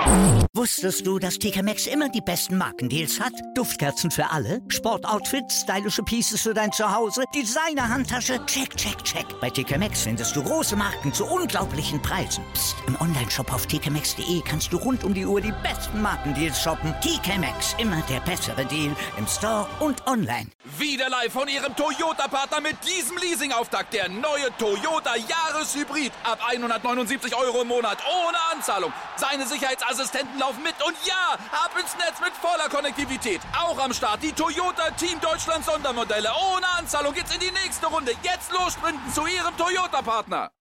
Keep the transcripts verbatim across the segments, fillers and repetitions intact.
Wusstest du, dass T K Maxx immer die besten Markendeals hat? Duftkerzen für alle, Sportoutfits, stylische Pieces für dein Zuhause, Designer-Handtasche, check, check, check. Bei T K Maxx findest du große Marken zu unglaublichen Preisen. Psst. Im Onlineshop auf t k maxx punkt d e kannst du rund um die Uhr die besten Markendeals shoppen. T K Maxx, immer der bessere Deal im Store und online. Wieder live von Ihrem Toyota-Partner mit diesem Leasing-Auftakt. Der neue Toyota Jahreshybrid. Ab hundertneunundsiebzig Euro im Monat. Ohne Anzahlung. Seine Sicherheitsassistenten laufen mit. Und ja, ab ins Netz mit voller Konnektivität. Auch am Start die Toyota Team Deutschland Sondermodelle. Ohne Anzahlung geht's in die nächste Runde. Jetzt los sprinten zu Ihrem Toyota-Partner.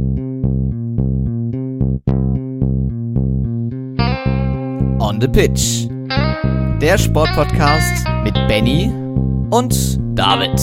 On the Pitch. Der Sportpodcast mit Benny und David.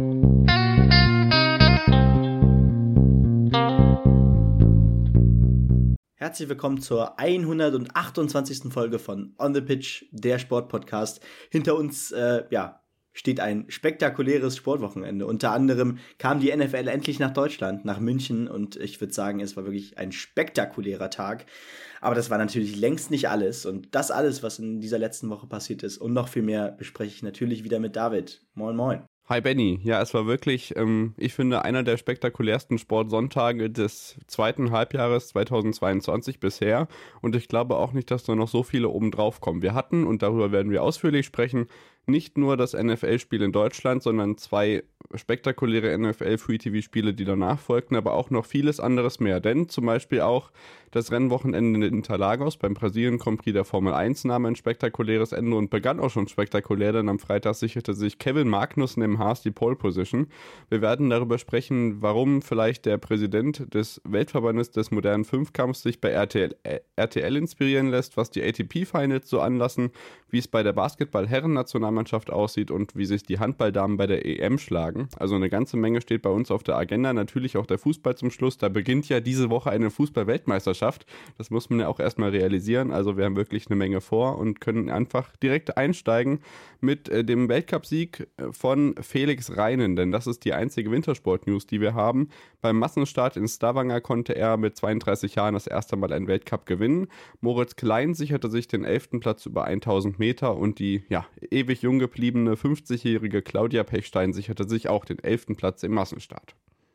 Herzlich willkommen zur hundertachtundzwanzigsten Folge von On the Pitch, der Sportpodcast. Hinter uns äh, ja, steht ein spektakuläres Sportwochenende. Unter anderem kam die N F L endlich nach Deutschland, nach München, und ich würde sagen, es war wirklich ein spektakulärer Tag. Aber das war natürlich längst nicht alles. Und das alles, was in dieser letzten Woche passiert ist und noch viel mehr, bespreche ich natürlich wieder mit David. Moin, moin. Hi Benny, ja, es war wirklich, ähm, ich finde, einer der spektakulärsten Sportsonntage des zweiten Halbjahres zweitausendzweiundzwanzig bisher, und ich glaube auch nicht, dass da noch so viele oben drauf kommen. Wir hatten, und darüber werden wir ausführlich sprechen, nicht nur das N F L-Spiel in Deutschland, sondern zwei spektakuläre N F L-Free-T V-Spiele, die danach folgten, aber auch noch vieles anderes mehr. Denn zum Beispiel auch das Rennwochenende in Interlagos beim Brasilien-Grand Prix der Formel eins nahm ein spektakuläres Ende und begann auch schon spektakulär, denn am Freitag sicherte sich Kevin Magnussen im Haas die Pole-Position. Wir werden darüber sprechen, warum vielleicht der Präsident des Weltverbandes des modernen Fünfkampfs sich bei R T L, äh, R T L inspirieren lässt, was die A T P-Finals so anlassen, wie es bei der Basketball-Herren-Nationalmannschaft aussieht und wie sich die Handballdamen bei der E M schlagen. Also eine ganze Menge steht bei uns auf der Agenda, natürlich auch der Fußball zum Schluss. Da beginnt ja diese Woche eine Fußball-Weltmeisterschaft. Das muss man ja auch erstmal realisieren. Also wir haben wirklich eine Menge vor und können einfach direkt einsteigen mit äh, dem Weltcupsieg von Felix Reinen, denn das ist die einzige Wintersport-News, die wir haben. Beim Massenstart in Stavanger konnte er mit zweiunddreißig Jahren das erste Mal einen Weltcup gewinnen. Moritz Klein sicherte sich den elften Platz über tausend Meter und die ja, ewig jung gebliebene fünfzigjährige Claudia Pechstein sicherte sich auch den elften Platz im Massenstart.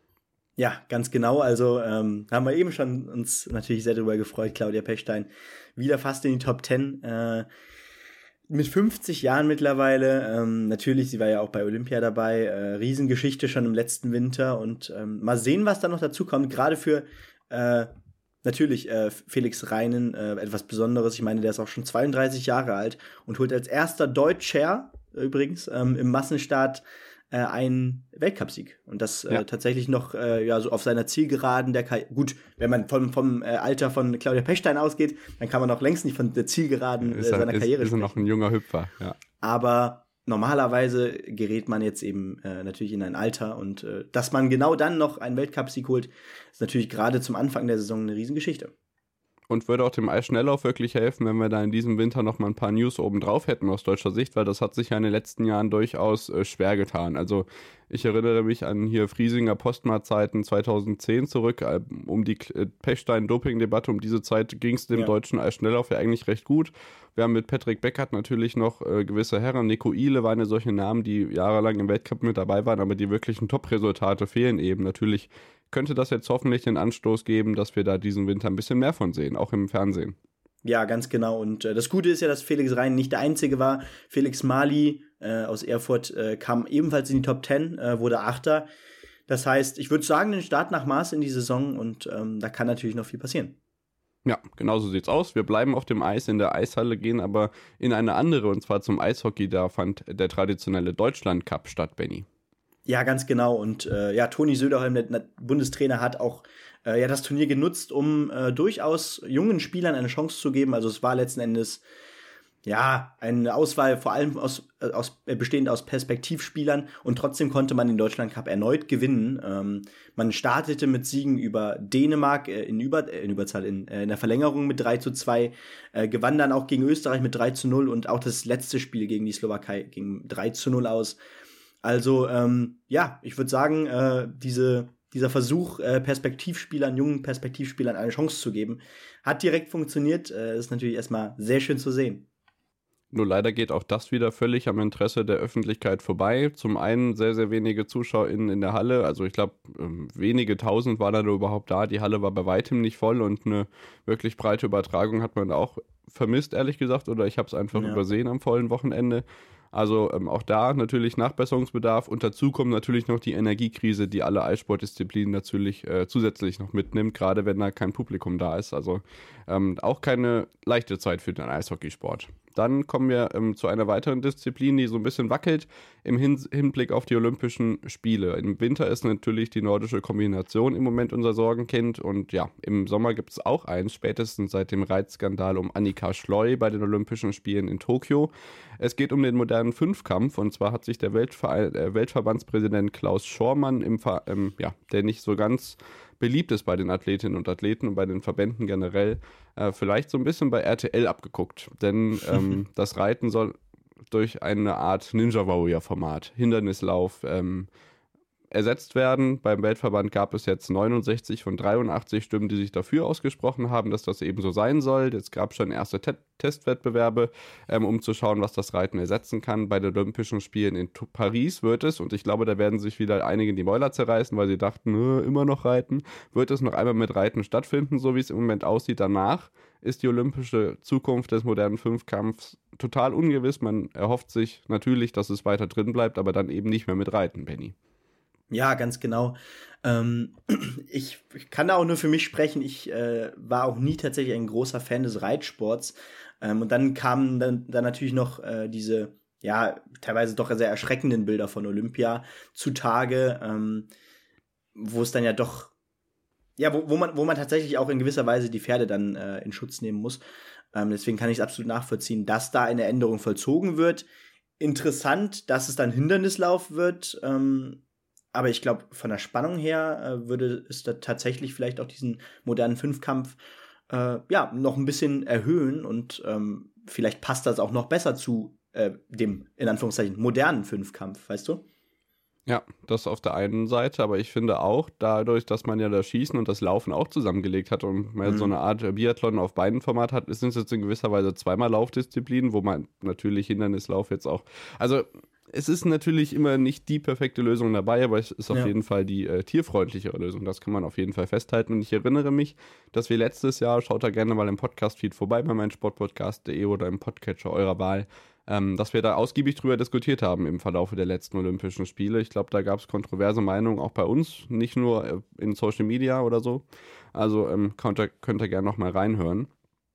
Ja, ganz genau. Also ähm, haben wir eben schon uns natürlich sehr darüber gefreut. Claudia Pechstein wieder fast in die Top Ten. Äh, mit fünfzig Jahren mittlerweile. Ähm, natürlich, sie war ja auch bei Olympia dabei. Äh, Riesengeschichte schon im letzten Winter. Und ähm, mal sehen, was da noch dazu kommt. Gerade für äh, natürlich äh, Felix Reinen äh, etwas Besonderes. Ich meine, der ist auch schon zweiunddreißig Jahre alt und holt als erster Deutscher übrigens ähm, im Massenstart Äh, einen Weltcupsieg. Und das äh, ja. tatsächlich noch äh, ja so auf seiner Zielgeraden der Karriere. Gut, wenn man vom, vom äh, Alter von Claudia Pechstein ausgeht, dann kann man auch längst nicht von der Zielgeraden äh, seiner ist, Karriere ist sprechen. Ist er noch ein junger Hüpfer, ja. Aber normalerweise gerät man jetzt eben äh, natürlich in ein Alter, und äh, dass man genau dann noch einen Weltcupsieg holt, ist natürlich gerade zum Anfang der Saison eine Riesengeschichte. Und würde auch dem Eisschnelllauf wirklich helfen, wenn wir da in diesem Winter noch mal ein paar News oben drauf hätten aus deutscher Sicht, weil das hat sich ja in den letzten Jahren durchaus äh, schwer getan. Also ich erinnere mich an hier Friesinger Postma-Zeiten zweitausendzehn zurück, äh, um die äh, Pechstein-Doping-Debatte, um diese Zeit ging es dem ja. deutschen Eisschnelllauf ja eigentlich recht gut. Wir haben mit Patrick Beckert natürlich noch äh, gewisse Herren, Nico Ihle waren ja solche Namen, die jahrelang im Weltcup mit dabei waren, aber die wirklichen Top-Resultate fehlen eben. Natürlich könnte das jetzt hoffentlich den Anstoß geben, dass wir da diesen Winter ein bisschen mehr von sehen, auch im Fernsehen. Ja, ganz genau. Und äh, das Gute ist ja, dass Felix Reinen nicht der Einzige war. Felix Mali äh, aus Erfurt äh, kam ebenfalls in die Top Ten, äh, wurde Achter. Das heißt, ich würde sagen, den Start nach Maß in die Saison, und ähm, da kann natürlich noch viel passieren. Ja, genau so sieht's aus. Wir bleiben auf dem Eis in der Eishalle, gehen aber in eine andere, und zwar zum Eishockey. Da fand der traditionelle Deutschland-Cup statt, Benny. Ja, ganz genau. Und äh, ja, Toni Söderholm, der Bundestrainer, hat auch äh, ja das Turnier genutzt, um äh, durchaus jungen Spielern eine Chance zu geben. Also es war letzten Endes ja eine Auswahl vor allem aus, äh, aus äh, bestehend aus Perspektivspielern, und trotzdem konnte man den Deutschland Cup erneut gewinnen. Ähm, man startete mit Siegen über Dänemark äh, in, Über, äh, in Überzahl in, äh, in der Verlängerung mit drei zu zwei, äh, gewann dann auch gegen Österreich mit drei zu null, und auch das letzte Spiel gegen die Slowakei ging drei zu null aus. Also, ähm, ja, ich würde sagen, äh, diese dieser Versuch, äh, Perspektivspielern, jungen Perspektivspielern eine Chance zu geben, hat direkt funktioniert. Äh, ist natürlich erstmal sehr schön zu sehen. Nur leider geht auch das wieder völlig am Interesse der Öffentlichkeit vorbei. Zum einen sehr, sehr wenige ZuschauerInnen in der Halle. Also ich glaube, wenige tausend waren da überhaupt da. Die Halle war bei weitem nicht voll und eine wirklich breite Übertragung hat man auch vermisst, ehrlich gesagt. Oder ich habe es einfach ja. übersehen am vollen Wochenende. Also ähm, auch da natürlich Nachbesserungsbedarf und dazu kommt natürlich noch die Energiekrise, die alle Eissportdisziplinen natürlich äh, zusätzlich noch mitnimmt, gerade wenn da kein Publikum da ist. Also ähm, auch keine leichte Zeit für den Eishockeysport. Dann kommen wir ähm, zu einer weiteren Disziplin, die so ein bisschen wackelt im Hin- Hinblick auf die Olympischen Spiele. Im Winter ist natürlich die nordische Kombination im Moment unser Sorgenkind und ja, im Sommer gibt es auch eins, spätestens seit dem Reizskandal um Annika Schleu bei den Olympischen Spielen in Tokio. Es geht um den modernen Fünfkampf und zwar hat sich der Weltver- äh, Weltverbandspräsident Klaus Schormann, im Ver- ähm, ja, der nicht so ganz beliebt ist bei den Athletinnen und Athleten und bei den Verbänden generell, äh, vielleicht so ein bisschen bei R T L abgeguckt. Denn ähm, das Reiten soll durch eine Art Ninja-Warrior-Format, Hindernislauf, ähm, ersetzt werden. Beim Weltverband gab es jetzt neunundsechzig von dreiundachtzig Stimmen, die sich dafür ausgesprochen haben, dass das eben so sein soll. Jetzt gab es schon erste Te- Testwettbewerbe, ähm, um zu schauen, was das Reiten ersetzen kann. Bei den Olympischen Spielen in T- Paris wird es, und ich glaube, da werden sich wieder einige die Mäuler zerreißen, weil sie dachten, immer noch Reiten, wird es noch einmal mit Reiten stattfinden, so wie es im Moment aussieht. Danach ist die olympische Zukunft des modernen Fünfkampfs total ungewiss. Man erhofft sich natürlich, dass es weiter drin bleibt, aber dann eben nicht mehr mit Reiten, Benni. Ja, ganz genau. Ähm, ich, ich kann da auch nur für mich sprechen. Ich äh, war auch nie tatsächlich ein großer Fan des Reitsports. Ähm, und dann kamen dann, dann natürlich noch äh, diese, ja, teilweise doch sehr erschreckenden Bilder von Olympia zutage, ähm, wo es dann ja doch, ja, wo, wo man, wo man tatsächlich auch in gewisser Weise die Pferde dann äh, in Schutz nehmen muss. Ähm, deswegen kann ich es absolut nachvollziehen, dass da eine Änderung vollzogen wird. Interessant, dass es dann Hindernislauf wird. Ähm, Aber ich glaube, von der Spannung her äh, würde es da tatsächlich vielleicht auch diesen modernen Fünfkampf äh, ja, noch ein bisschen erhöhen und ähm, vielleicht passt das auch noch besser zu äh, dem, in Anführungszeichen, modernen Fünfkampf, weißt du? Ja, das auf der einen Seite, aber ich finde auch, dadurch, dass man ja das Schießen und das Laufen auch zusammengelegt hat und man mhm. so eine Art Biathlon auf beiden Format hat, sind es jetzt in gewisser Weise zweimal Laufdisziplinen, wo man natürlich Hindernislauf jetzt auch, also es ist natürlich immer nicht die perfekte Lösung dabei, aber es ist auf ja. jeden Fall die äh, tierfreundlichere Lösung. Das kann man auf jeden Fall festhalten. Und ich erinnere mich, dass wir letztes Jahr, schaut da gerne mal im Podcast-Feed vorbei bei meinsportpodcast punkt de oder im Podcatcher eurer Wahl, ähm, dass wir da ausgiebig drüber diskutiert haben im Verlauf der letzten Olympischen Spiele. Ich glaube, da gab es kontroverse Meinungen auch bei uns, nicht nur äh, in Social Media oder so. Also ähm, könnt ihr, könnt ihr gerne noch mal reinhören.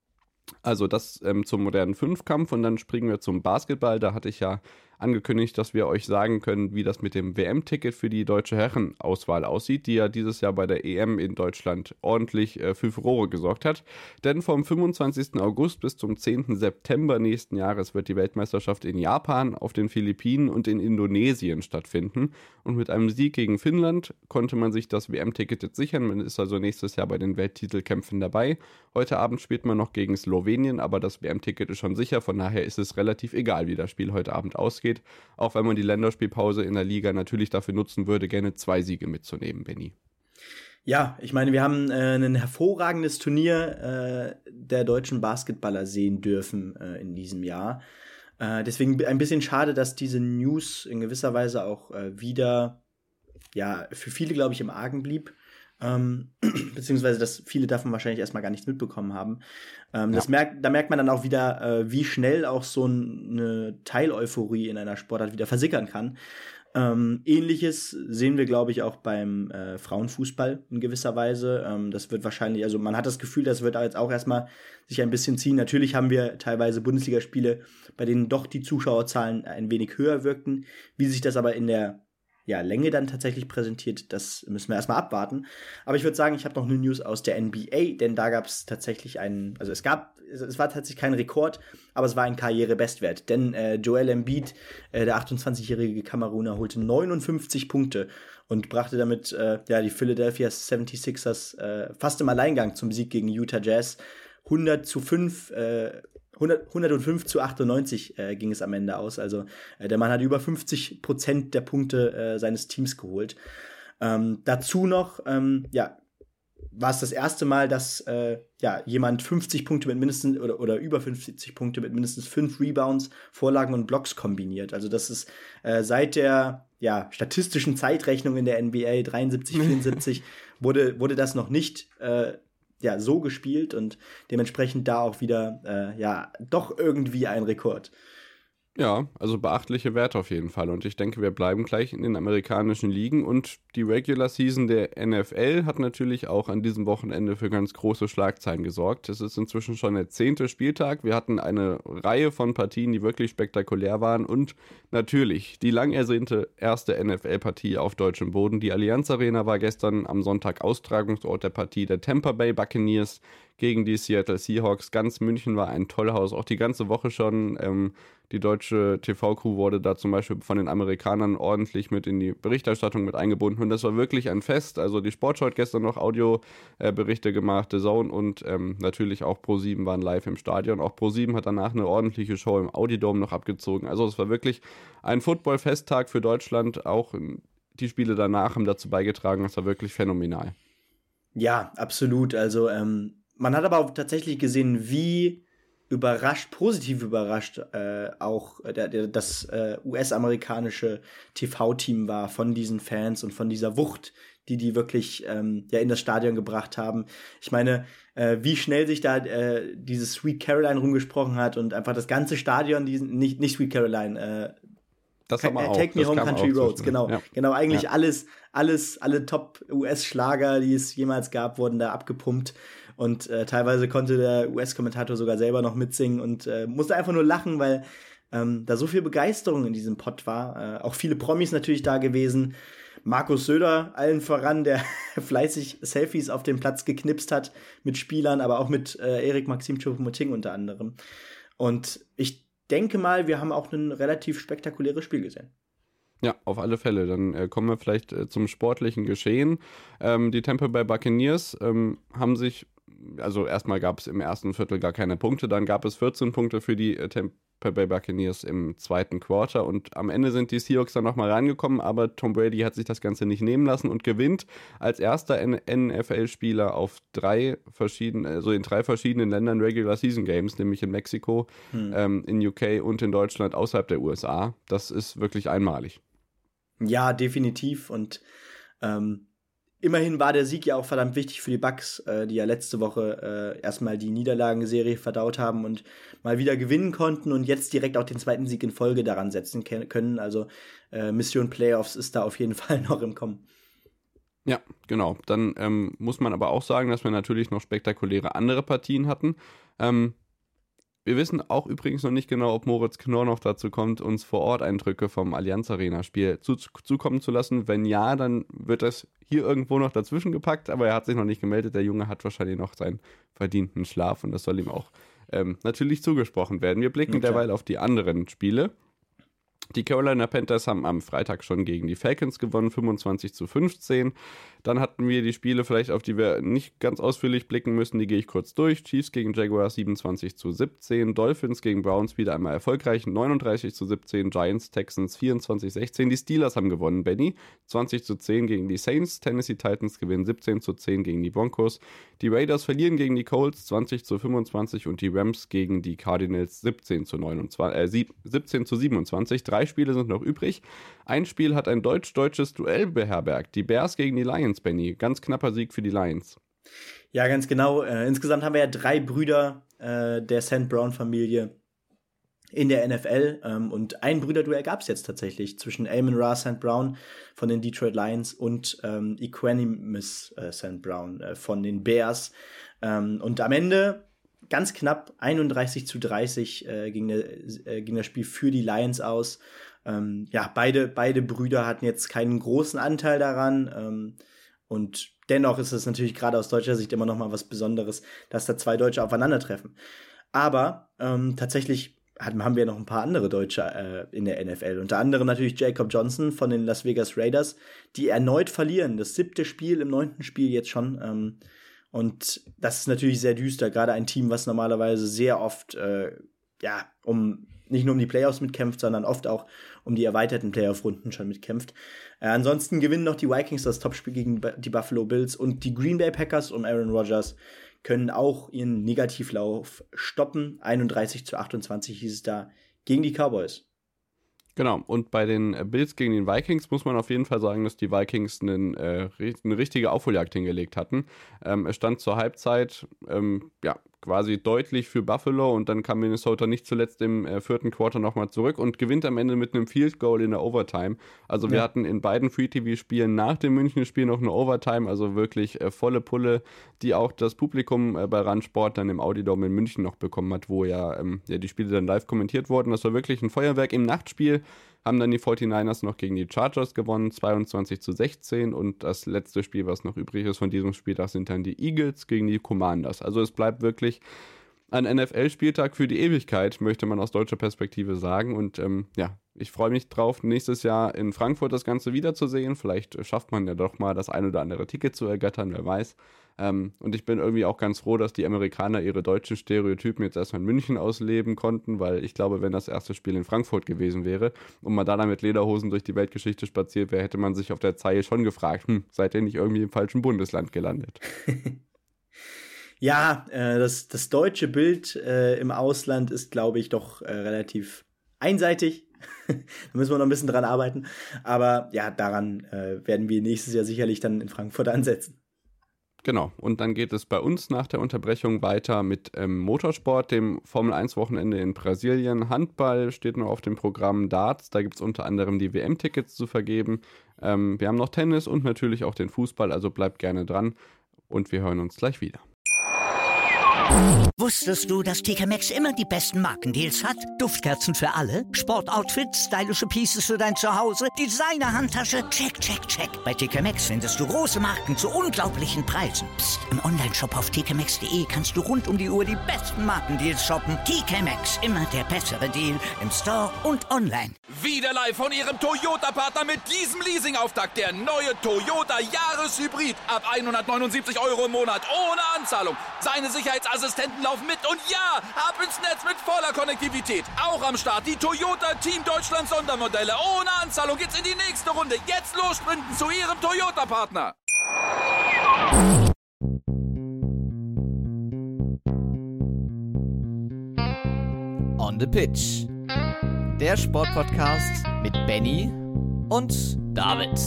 Also das ähm, zum modernen Fünfkampf und dann springen wir zum Basketball. Da hatte ich ja angekündigt, dass wir euch sagen können, wie das mit dem W M-Ticket für die deutsche Herrenauswahl aussieht, die ja dieses Jahr bei der E M in Deutschland ordentlich äh, für Furore gesorgt hat. Denn vom fünfundzwanzigsten August bis zum zehnten September nächsten Jahres wird die Weltmeisterschaft in Japan, auf den Philippinen und in Indonesien stattfinden. Und mit einem Sieg gegen Finnland konnte man sich das W M-Ticket jetzt sichern. Man ist also nächstes Jahr bei den Welttitelkämpfen dabei. Heute Abend spielt man noch gegen Slowenien, aber das W M-Ticket ist schon sicher. Von daher ist es relativ egal, wie das Spiel heute Abend ausgeht. Auch wenn man die Länderspielpause in der Liga natürlich dafür nutzen würde, gerne zwei Siege mitzunehmen, Benni. Ja, ich meine, wir haben äh, ein hervorragendes Turnier äh, der deutschen Basketballer sehen dürfen äh, in diesem Jahr. Äh, deswegen ein bisschen schade, dass diese News in gewisser Weise auch äh, wieder, ja, für viele, glaube ich, im Argen blieb. Ähm, beziehungsweise, dass viele davon wahrscheinlich erstmal gar nichts mitbekommen haben. Ähm, ja. das merkt, da merkt man dann auch wieder, äh, wie schnell auch so eine Teileuphorie in einer Sportart wieder versickern kann. Ähm, Ähnliches sehen wir, glaube ich, auch beim äh, Frauenfußball in gewisser Weise. Ähm, das wird wahrscheinlich, also man hat das Gefühl, das wird jetzt auch erstmal sich ein bisschen ziehen. Natürlich haben wir teilweise Bundesligaspiele, bei denen doch die Zuschauerzahlen ein wenig höher wirkten. Wie sich das aber in der ja, Länge dann tatsächlich präsentiert, das müssen wir erstmal abwarten. Aber ich würde sagen, ich habe noch eine News aus der N B A, denn da gab es tatsächlich einen, also es gab, es war tatsächlich kein Rekord, aber es war ein Karrierebestwert. Denn äh, Joel Embiid, äh, der achtundzwanzigjährige Kameruner, holte neunundfünfzig Punkte und brachte damit äh, ja die Philadelphia seventy-sixers äh, fast im Alleingang zum Sieg gegen Utah Jazz. hundert zu fünf, äh, hundert, hundertfünf zu achtundneunzig äh, ging es am Ende aus. Also äh, der Mann hat über fünfzig Prozent der Punkte äh, seines Teams geholt. Ähm, dazu noch, ähm, ja, war es das erste Mal, dass äh, ja, jemand fünfzig Punkte mit mindestens oder, oder über fünfzig Punkte mit mindestens fünf Rebounds, Vorlagen und Blocks kombiniert. Also das ist äh, seit der ja, statistischen Zeitrechnung in der N B A dreiundsiebzig, vierundsiebzig wurde, wurde das noch nicht äh, ja, so gespielt und dementsprechend da auch wieder äh, ja, doch irgendwie ein Rekord. Ja, also beachtliche Werte auf jeden Fall. Und ich denke, wir bleiben gleich in den amerikanischen Ligen. Und die Regular Season der N F L hat natürlich auch an diesem Wochenende für ganz große Schlagzeilen gesorgt. Es ist inzwischen schon der zehnte Spieltag. Wir hatten eine Reihe von Partien, die wirklich spektakulär waren. Und natürlich die lang ersehnte erste N F L-Partie auf deutschem Boden. Die Allianz Arena war gestern am Sonntag Austragungsort der Partie der Tampa Bay Buccaneers gegen die Seattle Seahawks. Ganz München war ein Tollhaus, auch die ganze Woche schon. Ähm, die deutsche T V-Crew wurde da zum Beispiel von den Amerikanern ordentlich mit in die Berichterstattung mit eingebunden und das war wirklich ein Fest. Also die Sportschau hat gestern noch Audioberichte äh, gemacht, The Zone und ähm, natürlich auch ProSieben waren live im Stadion. Auch ProSieben hat danach eine ordentliche Show im Audi-Dome noch abgezogen. Also es war wirklich ein Football-Festtag für Deutschland. Auch die Spiele danach haben dazu beigetragen. Das war wirklich phänomenal. Ja, absolut. Also ähm man hat aber auch tatsächlich gesehen, wie überrascht, positiv überrascht äh, auch der, der, das äh, U S-amerikanische T V-Team war von diesen Fans und von dieser Wucht, die die wirklich ähm, ja in das Stadion gebracht haben. Ich meine, äh, wie schnell sich da äh, dieses Sweet Caroline rumgesprochen hat und einfach das ganze Stadion, diesen, nicht, nicht Sweet Caroline, äh, Das haben wir auch. Take Me Das Home Country Roads, zwischen. genau. Ja. Genau, eigentlich Ja. alles, alles, alle Top-U S-Schlager, die es jemals gab, wurden da abgepumpt. Und äh, teilweise konnte der U S-Kommentator sogar selber noch mitsingen und äh, musste einfach nur lachen, weil ähm, da so viel Begeisterung in diesem Pott war. Äh, auch viele Promis natürlich da gewesen. Markus Söder allen voran, der fleißig Selfies auf dem Platz geknipst hat mit Spielern, aber auch mit äh, Erik Maxim Choupo-Moting unter anderem. Und ich denke mal, wir haben auch ein relativ spektakuläres Spiel gesehen. Ja, auf alle Fälle. Dann äh, kommen wir vielleicht äh, zum sportlichen Geschehen. Ähm, die Tampa Bay Buccaneers ähm, haben sich, also erstmal gab es im ersten Viertel gar keine Punkte, dann gab es vierzehn Punkte für die äh, Tampa Bay Buccaneers im zweiten Quarter und am Ende sind die Seahawks dann nochmal reingekommen, aber Tom Brady hat sich das Ganze nicht nehmen lassen und gewinnt als erster N F L-Spieler auf drei verschiedenen, also in drei verschiedenen Ländern Regular Season Games, nämlich in Mexiko, hm. ähm, in U K und in Deutschland außerhalb der U S A. Das ist wirklich einmalig. Ja, definitiv. Und ähm, immerhin war der Sieg ja auch verdammt wichtig für die Bucks, äh, die ja letzte Woche äh, erstmal die Niederlagenserie verdaut haben und mal wieder gewinnen konnten und jetzt direkt auch den zweiten Sieg in Folge daran setzen können. Also äh, Mission Playoffs ist da auf jeden Fall noch im Kommen. Ja, genau. Dann ähm, muss man aber auch sagen, dass wir natürlich noch spektakuläre andere Partien hatten. Ähm, Wir wissen auch übrigens noch nicht genau, ob Moritz Knorr noch dazu kommt, uns vor Ort Eindrücke vom Allianz Arena Spiel zu, zukommen zu lassen. Wenn ja, dann wird das hier irgendwo noch dazwischen gepackt, aber er hat sich noch nicht gemeldet. Der Junge hat wahrscheinlich noch seinen verdienten Schlaf und das soll ihm auch ähm, natürlich zugesprochen werden. Wir blicken okay. derweil auf die anderen Spiele. Die Carolina Panthers haben am Freitag schon gegen die Falcons gewonnen, fünfundzwanzig zu fünfzehn. Dann hatten wir die Spiele vielleicht, auf die wir nicht ganz ausführlich blicken müssen, die gehe ich kurz durch. Chiefs gegen Jaguars siebenundzwanzig zu siebzehn, Dolphins gegen Browns wieder einmal erfolgreich, neununddreißig zu siebzehn, Giants, Texans vierundzwanzig zu sechzehn. Die Steelers haben gewonnen, Benny, zwanzig zu zehn gegen die Saints, Tennessee Titans gewinnen siebzehn zu zehn gegen die Broncos. Die Raiders verlieren gegen die Colts zwanzig zu fünfundzwanzig und die Rams gegen die Cardinals siebzehn zu neunundzwanzig, äh, siebzehn zu siebenundzwanzig. Drei Spiele sind noch übrig. Ein Spiel hat ein deutsch-deutsches Duell beherbergt. Die Bears gegen die Lions, Benny. Ganz knapper Sieg für die Lions. Ja, ganz genau. Äh, insgesamt haben wir ja drei Brüder äh, der Saint Brown-Familie in der N F L. Ähm, und ein Brüderduell gab es jetzt tatsächlich zwischen Amon-Ra Saint Brown von den Detroit Lions und ähm, Equanimeous äh, Saint Brown äh, von den Bears. Ähm, und am Ende ganz knapp einunddreißig zu dreißig äh, ging, der, äh, ging das Spiel für die Lions aus. Ähm, ja, beide, beide Brüder hatten jetzt keinen großen Anteil daran. Ähm, und dennoch ist es natürlich gerade aus deutscher Sicht immer noch mal was Besonderes, dass da zwei Deutsche aufeinandertreffen. Aber ähm, tatsächlich haben wir noch ein paar andere Deutsche äh, in der N F L. Unter anderem natürlich Jacob Johnson von den Las Vegas Raiders, die erneut verlieren. Das siebte Spiel im neunten Spiel jetzt schon. Ähm, und das ist natürlich sehr düster. Gerade ein Team, was normalerweise sehr oft äh, ja um nicht nur um die Playoffs mitkämpft, sondern oft auch um die erweiterten Playoff-Runden schon mitkämpft. Äh, ansonsten gewinnen noch die Vikings das Topspiel gegen die Buffalo Bills und die Green Bay Packers um Aaron Rodgers können auch ihren Negativlauf stoppen. einunddreißig zu achtundzwanzig hieß es da gegen die Cowboys. Genau, und bei den Bills gegen den Vikings muss man auf jeden Fall sagen, dass die Vikings einen, äh, eine richtige Aufholjagd hingelegt hatten. Ähm, es stand zur Halbzeit ähm, ja, quasi deutlich für Buffalo und dann kam Minnesota nicht zuletzt im äh, vierten Quarter nochmal zurück und gewinnt am Ende mit einem Field Goal in der Overtime. Also wir ja. hatten in beiden Free-T V-Spielen nach dem München-Spiel noch eine Overtime, also wirklich äh, volle Pulle, die auch das Publikum äh, bei Randsport dann im Audi-Dome in München noch bekommen hat, wo ja, ähm, ja die Spiele dann live kommentiert wurden. Das war wirklich ein Feuerwerk im Nachtspiel. Haben dann die forty-niners noch gegen die Chargers gewonnen, zweiundzwanzig zu sechzehn und das letzte Spiel, was noch übrig ist von diesem Spieltag, sind dann die Eagles gegen die Commanders. Also es bleibt wirklich ein N F L-Spieltag für die Ewigkeit, möchte man aus deutscher Perspektive sagen und ähm, ja, ich freue mich drauf, nächstes Jahr in Frankfurt das Ganze wiederzusehen. Vielleicht schafft man ja doch mal das ein oder andere Ticket zu ergattern, wer weiß. Ähm, und ich bin irgendwie auch ganz froh, dass die Amerikaner ihre deutschen Stereotypen jetzt erstmal in München ausleben konnten, weil ich glaube, wenn das erste Spiel in Frankfurt gewesen wäre und man da dann mit Lederhosen durch die Weltgeschichte spaziert wäre, hätte man sich auf der Zeile schon gefragt, hm, seid ihr nicht irgendwie im falschen Bundesland gelandet? Ja, äh, das, das deutsche Bild äh, im Ausland ist, glaube ich, doch äh, relativ einseitig. Da müssen wir noch ein bisschen dran arbeiten. Aber ja, daran äh, werden wir nächstes Jahr sicherlich dann in Frankfurt ansetzen. Genau, und dann geht es bei uns nach der Unterbrechung weiter mit ähm, Motorsport, dem Formel eins Wochenende in Brasilien. Handball steht noch auf dem Programm, Darts, da gibt es unter anderem die W M-Tickets zu vergeben. Ähm, wir haben noch Tennis und natürlich auch den Fußball, also bleibt gerne dran und wir hören uns gleich wieder. Wusstest du, dass T K Maxx immer die besten Markendeals hat? Duftkerzen für alle, Sportoutfits, stylische Pieces für dein Zuhause, Designer-Handtasche, check, check, check. Bei T K Maxx findest du große Marken zu unglaublichen Preisen. Psst. Im Onlineshop auf t k maxx punkt d e kannst du rund um die Uhr die besten Markendeals shoppen. T K Maxx, immer der bessere Deal im Store und online. Wieder live von Ihrem Toyota-Partner mit diesem Leasing-Auftakt. Der neue Toyota Jahreshybrid. Ab hundertneunundsiebzig Euro im Monat ohne Anzahlung. Seine Sicherheitsassistenten laufen mit und ja, ab ins Netz mit voller Konnektivität. Auch am Start die Toyota Team Deutschland Sondermodelle. Ohne Anzahlung geht's in die nächste Runde. Jetzt los sprinten zu Ihrem Toyota-Partner. On the Pitch. Der Sportpodcast mit Benny und David.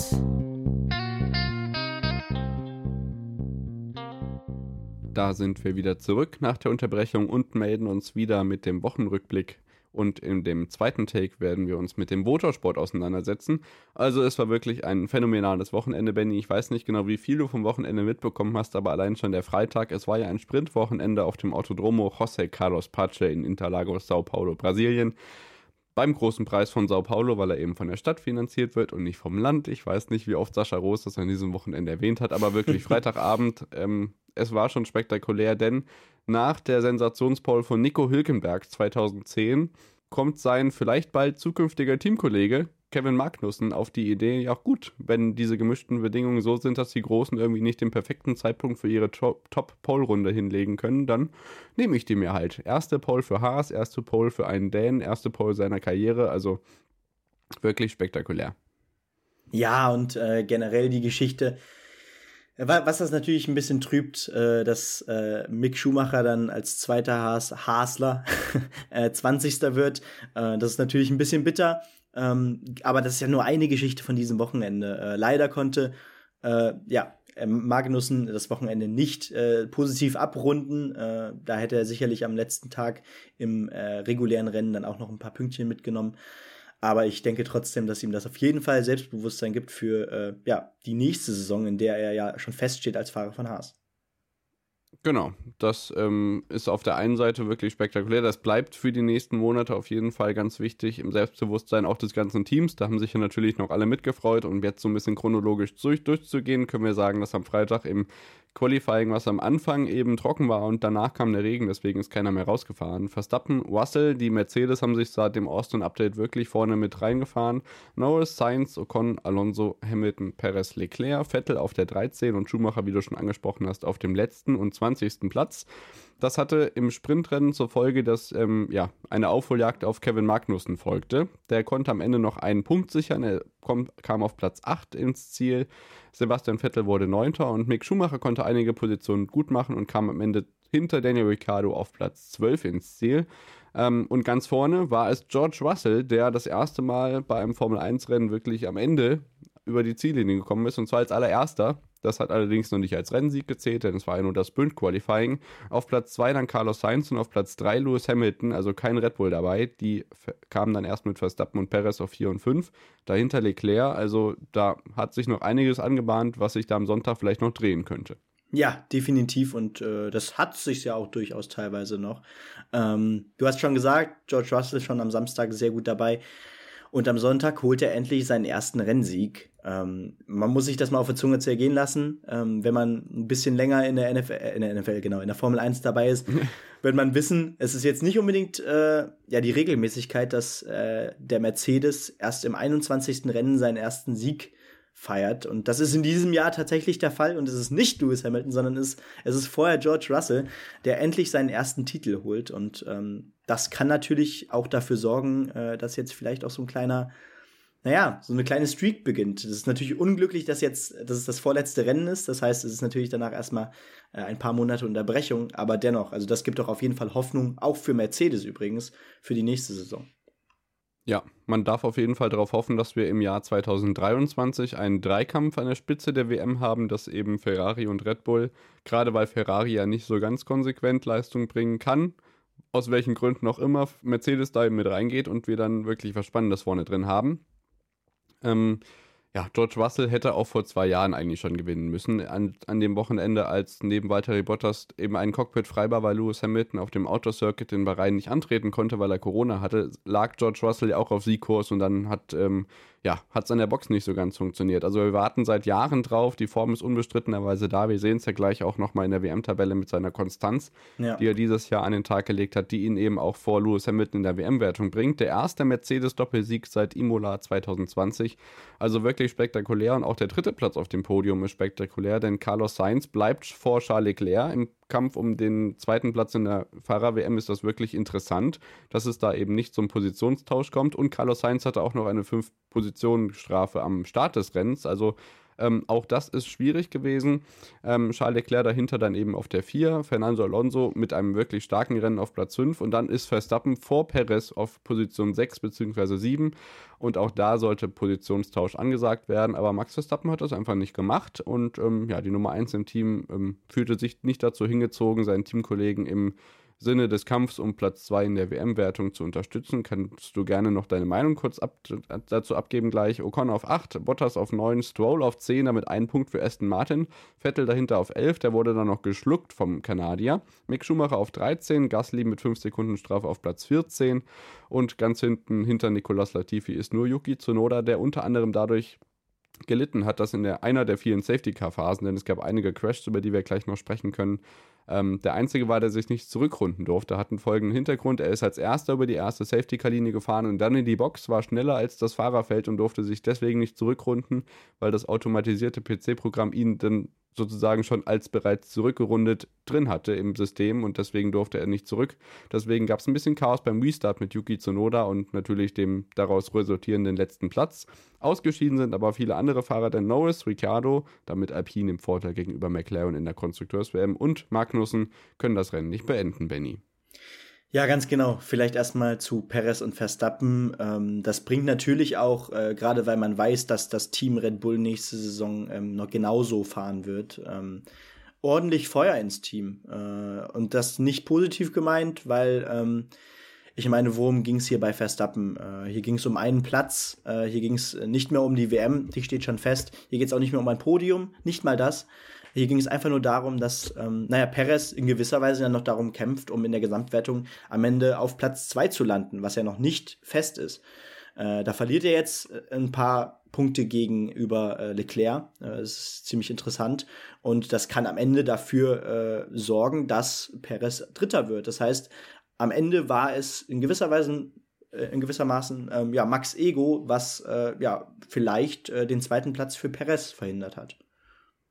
Da sind wir wieder zurück nach der Unterbrechung und melden uns wieder mit dem Wochenrückblick. Und in dem zweiten Take werden wir uns mit dem Motorsport auseinandersetzen. Also es war wirklich ein phänomenales Wochenende, Benny. Ich weiß nicht genau, wie viel du vom Wochenende mitbekommen hast, aber allein schon der Freitag. Es war ja ein Sprintwochenende auf dem Autodromo José Carlos Pache in Interlagos, Sao Paulo, Brasilien. Beim großen Preis von Sao Paulo, weil er eben von der Stadt finanziert wird und nicht vom Land. Ich weiß nicht, wie oft Sascha Roos das an diesem Wochenende erwähnt hat, aber wirklich Freitagabend, ähm, es war schon spektakulär, denn nach der Sensationspole von Nico Hülkenberg zweitausendzehn kommt sein vielleicht bald zukünftiger Teamkollege Kevin Magnussen auf die Idee, ja gut, wenn diese gemischten Bedingungen so sind, dass die Großen irgendwie nicht den perfekten Zeitpunkt für ihre Top-Pole-Runde hinlegen können, dann nehme ich die mir halt. Erste Pole für Haas, erste Pole für einen Dänen, erste Pole seiner Karriere, also wirklich spektakulär. Ja, und äh, generell die Geschichte, was das natürlich ein bisschen trübt, äh, dass äh, Mick Schumacher dann als zweiter Haas, Haasler äh, zwanzigster wird. Äh, das ist natürlich ein bisschen bitter. Ähm, aber das ist ja nur eine Geschichte von diesem Wochenende. Äh, leider konnte äh, ja, Magnussen das Wochenende nicht äh, positiv abrunden. Äh, da hätte er sicherlich am letzten Tag im äh, regulären Rennen dann auch noch ein paar Pünktchen mitgenommen. Aber ich denke trotzdem, dass ihm das auf jeden Fall Selbstbewusstsein gibt für äh, ja, die nächste Saison, in der er ja schon feststeht als Fahrer von Haas. Genau, das ähm, ist auf der einen Seite wirklich spektakulär. Das bleibt für die nächsten Monate auf jeden Fall ganz wichtig im Selbstbewusstsein auch des ganzen Teams. Da haben sich ja natürlich noch alle mitgefreut. Und jetzt so ein bisschen chronologisch durch, durchzugehen, können wir sagen, dass am Freitag im Qualifying, was am Anfang eben trocken war und danach kam der Regen, deswegen ist keiner mehr rausgefahren. Verstappen, Russell, die Mercedes haben sich seit dem Austin-Update wirklich vorne mit reingefahren. Norris, Sainz, Ocon, Alonso, Hamilton, Perez, Leclerc, Vettel auf der dreizehn und Schumacher, wie du schon angesprochen hast, auf dem letzten und zwanzig zwanzigsten Platz. Das hatte im Sprintrennen zur Folge, dass ähm, ja, eine Aufholjagd auf Kevin Magnussen folgte. Der konnte am Ende noch einen Punkt sichern, er kom- kam auf Platz acht ins Ziel. Sebastian Vettel wurde Neunter und Mick Schumacher konnte einige Positionen gut machen und kam am Ende hinter Daniel Ricciardo auf Platz zwölf ins Ziel. Ähm, und ganz vorne war es George Russell, der das erste Mal bei einem Formel eins Rennen wirklich am Ende über die Ziellinie gekommen ist, und zwar als allererster. Das hat allerdings noch nicht als Rennsieg gezählt, denn es war ja nur das Sprint-Qualifying. Auf Platz zwei dann Carlos Sainz und auf Platz drei Lewis Hamilton, also kein Red Bull dabei. Die f- kamen dann erst mit Verstappen und Perez auf vier und fünf. Dahinter Leclerc, also da hat sich noch einiges angebahnt, was sich da am Sonntag vielleicht noch drehen könnte. Ja, definitiv, und äh, das hat sich ja auch durchaus teilweise noch. Ähm, du hast schon gesagt, George Russell schon am Samstag sehr gut dabei. Und am Sonntag holt er endlich seinen ersten Rennsieg. Ähm, man muss sich das mal auf die Zunge zergehen lassen. Ähm, wenn man ein bisschen länger in der N F L, äh, in der N F L, genau, in der Formel eins dabei ist, wird man wissen, es ist jetzt nicht unbedingt äh, ja die Regelmäßigkeit, dass äh, der Mercedes erst im einundzwanzigsten Rennen seinen ersten Sieg feiert. Und das ist in diesem Jahr tatsächlich der Fall. Und es ist nicht Lewis Hamilton, sondern es, es ist vorher George Russell, der endlich seinen ersten Titel holt. Und ähm, das kann natürlich auch dafür sorgen, äh, dass jetzt vielleicht auch so ein kleiner, naja, so eine kleine Streak beginnt. Das ist natürlich unglücklich, dass jetzt, dass es das vorletzte Rennen ist. Das heißt, es ist natürlich danach erstmal äh, ein paar Monate Unterbrechung. Aber dennoch, also das gibt doch auf jeden Fall Hoffnung, auch für Mercedes übrigens, für die nächste Saison. Ja, man darf auf jeden Fall darauf hoffen, dass wir im Jahr zweitausenddreiundzwanzig einen Dreikampf an der Spitze der W M haben, dass eben Ferrari und Red Bull, gerade weil Ferrari ja nicht so ganz konsequent Leistung bringen kann, aus welchen Gründen auch immer, Mercedes da eben mit reingeht und wir dann wirklich was Spannendes vorne drin haben. Ähm, ja, George Russell hätte auch vor zwei Jahren eigentlich schon gewinnen müssen. An, an dem Wochenende, als neben Valtteri Bottas eben ein Cockpit frei war, weil Lewis Hamilton auf dem Outdoor-Circuit in Bahrain nicht antreten konnte, weil er Corona hatte, lag George Russell ja auch auf Siegkurs und dann hat ähm, ja, hat es an der Box nicht so ganz funktioniert. Also wir warten seit Jahren drauf, die Form ist unbestrittenerweise da, wir sehen es ja gleich auch nochmal in der W M-Tabelle mit seiner Konstanz, ja, die er dieses Jahr an den Tag gelegt hat, die ihn eben auch vor Lewis Hamilton in der W M-Wertung bringt. Der erste Mercedes-Doppelsieg seit Imola zwanzig zwanzig, also wirklich spektakulär, und auch der dritte Platz auf dem Podium ist spektakulär, denn Carlos Sainz bleibt vor Charles Leclerc. Im Kampf um den zweiten Platz in der Fahrer-W M ist das wirklich interessant, dass es da eben nicht zum Positionstausch kommt, und Carlos Sainz hatte auch noch eine fünf Positionsstrafe am Start des Rennens, also ähm, auch das ist schwierig gewesen. Ähm, Charles Leclerc dahinter dann eben auf der vier, Fernando Alonso mit einem wirklich starken Rennen auf Platz fünf, und dann ist Verstappen vor Perez auf Position sechs bzw. sieben, und auch da sollte Positionstausch angesagt werden, aber Max Verstappen hat das einfach nicht gemacht, und ähm, ja, die Nummer eins im Team ähm, fühlte sich nicht dazu hingezogen, seinen Teamkollegen im Sinne des Kampfs um Platz zwei in der W M-Wertung zu unterstützen. Kannst du gerne noch deine Meinung kurz ab, dazu abgeben gleich. Ocon auf acht, Bottas auf neun, Stroll auf zehn, damit ein Punkt für Aston Martin. Vettel dahinter auf elf, der wurde dann noch geschluckt vom Kanadier. Mick Schumacher auf dreizehn, Gasly mit fünf Sekunden Strafe auf Platz vierzehn, und ganz hinten hinter Nicolas Latifi ist nur Yuki Tsunoda, der unter anderem dadurch gelitten hat, dass in der, einer der vielen Safety-Car-Phasen, denn es gab einige Crashs, über die wir gleich noch sprechen können, ähm, der einzige war, der sich nicht zurückrunden durfte. Hat einen folgenden Hintergrund: Er ist als erster über die erste Safety-Car-Linie gefahren und dann in die Box, war schneller als das Fahrerfeld und durfte sich deswegen nicht zurückrunden, weil das automatisierte P C-Programm ihn dann sozusagen schon als bereits zurückgerundet drin hatte im System, und deswegen durfte er nicht zurück. Deswegen gab es ein bisschen Chaos beim Restart mit Yuki Tsunoda und natürlich dem daraus resultierenden letzten Platz. Ausgeschieden sind aber viele andere Fahrer, denn Norris, Ricciardo, damit Alpine im Vorteil gegenüber McLaren in der Konstrukteurs-W M, und Magnussen können das Rennen nicht beenden, Benny. Ja, ganz genau. Vielleicht erstmal zu Perez und Verstappen. Ähm, das bringt natürlich auch, äh, gerade weil man weiß, dass das Team Red Bull nächste Saison ähm, noch genauso fahren wird, ähm, ordentlich Feuer ins Team. Äh, und das nicht positiv gemeint, weil ähm, ich meine, worum ging es hier bei Verstappen? Äh, hier ging es um einen Platz, äh, hier ging es nicht mehr um die W M, die steht schon fest. Hier geht es auch nicht mehr um ein Podium, nicht mal das. Hier ging es einfach nur darum, dass, ähm, naja, Perez in gewisser Weise dann noch darum kämpft, um in der Gesamtwertung am Ende auf Platz zwei zu landen, was ja noch nicht fest ist. Äh, da verliert er jetzt ein paar Punkte gegenüber äh, Leclerc. Äh, das ist ziemlich interessant. Und das kann am Ende dafür äh, sorgen, dass Perez Dritter wird. Das heißt, am Ende war es in gewisser Weise äh, in gewissermaßen ähm, ja, Max Ego, was äh, ja vielleicht äh, den zweiten Platz für Perez verhindert hat.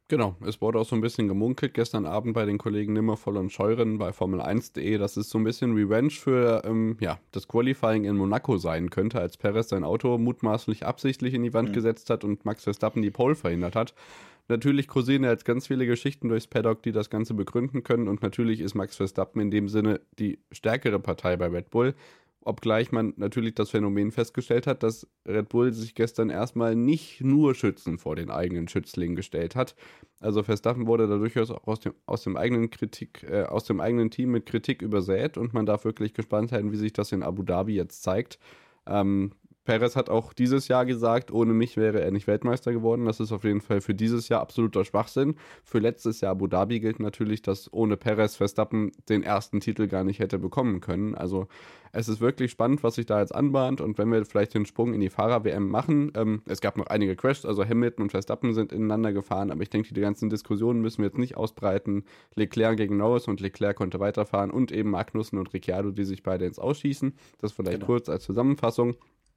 Genau, es wurde auch so ein bisschen gemunkelt gestern Abend bei den Kollegen Nimmervoll und Scheuren bei Formel eins punkt de, dass es so ein bisschen Revenge für ähm, ja, das Qualifying in Monaco sein könnte, als Perez sein Auto mutmaßlich absichtlich in die Wand mhm. gesetzt hat und Max Verstappen die Pole verhindert hat. Natürlich kursieren jetzt ganz viele Geschichten durchs Paddock, die das Ganze begründen können, und natürlich ist Max Verstappen in dem Sinne die stärkere Partei bei Red Bull. Obgleich man natürlich das Phänomen festgestellt hat, dass Red Bull sich gestern erstmal nicht nur Schützen vor den eigenen Schützlingen gestellt hat. Also Verstappen wurde da durchaus auch aus dem, aus dem eigenen Kritik, äh, aus dem eigenen Team mit Kritik übersät, und man darf wirklich gespannt sein, wie sich das in Abu Dhabi jetzt zeigt. Ähm, Perez hat auch dieses Jahr gesagt, ohne mich wäre er nicht Weltmeister geworden. Das ist auf jeden Fall für dieses Jahr absoluter Schwachsinn. Für letztes Jahr Abu Dhabi gilt natürlich, dass ohne Perez Verstappen den ersten Titel gar nicht hätte bekommen können. Also es ist wirklich spannend, was sich da jetzt anbahnt, und wenn wir vielleicht den Sprung in die Fahrer-W M machen, ähm, es gab noch einige Crashs, also Hamilton und Verstappen sind ineinander gefahren, aber ich denke, die ganzen Diskussionen müssen wir jetzt nicht ausbreiten. Leclerc gegen Norris, und Leclerc konnte weiterfahren, und eben Magnussen und Ricciardo, die sich beide ins Ausschießen. Das vielleicht genau. kurz als Zusammenfassung.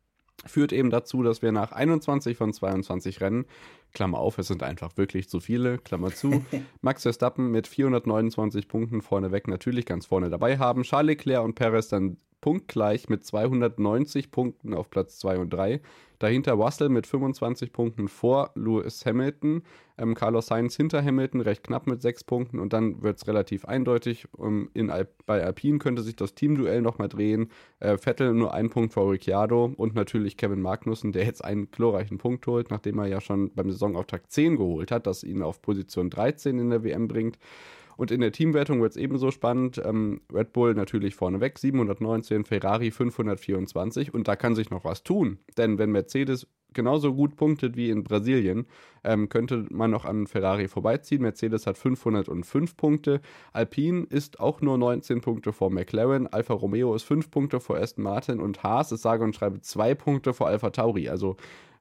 Führt eben dazu, dass wir nach einundzwanzig von zweiundzwanzig Rennen, Klammer auf, es sind einfach wirklich zu viele, Klammer zu, Max Verstappen mit vierhundertneunundzwanzig Punkten vorneweg natürlich ganz vorne dabei haben, Charles Leclerc und Perez dann punktgleich mit zweihundertneunzig Punkten auf Platz zwei und drei. Dahinter Russell mit fünfundzwanzig Punkten vor Lewis Hamilton. Ähm, Carlos Sainz hinter Hamilton, recht knapp mit sechs Punkten. Und dann wird es relativ eindeutig. Um, in Al- bei Alpine könnte sich das Teamduell nochmal drehen. Äh, Vettel nur ein Punkt vor Ricciardo. Und natürlich Kevin Magnussen, der jetzt einen glorreichen Punkt holt, nachdem er ja schon beim Saisonauftakt zehn geholt hat, das ihn auf Position dreizehn in der W M bringt. Und in der Teamwertung wird es ebenso spannend. Ähm, Red Bull natürlich vorneweg, siebenhundertneunzehn, Ferrari fünfhundertvierundzwanzig. Und da kann sich noch was tun. Denn wenn Mercedes genauso gut punktet wie in Brasilien, ähm, könnte man noch an Ferrari vorbeiziehen. Mercedes hat fünfhundertfünf Punkte. Alpine ist auch nur neunzehn Punkte vor McLaren. Alfa Romeo ist fünf Punkte vor Aston Martin. Und Haas ist sage und schreibe zwei Punkte vor Alfa Tauri. Also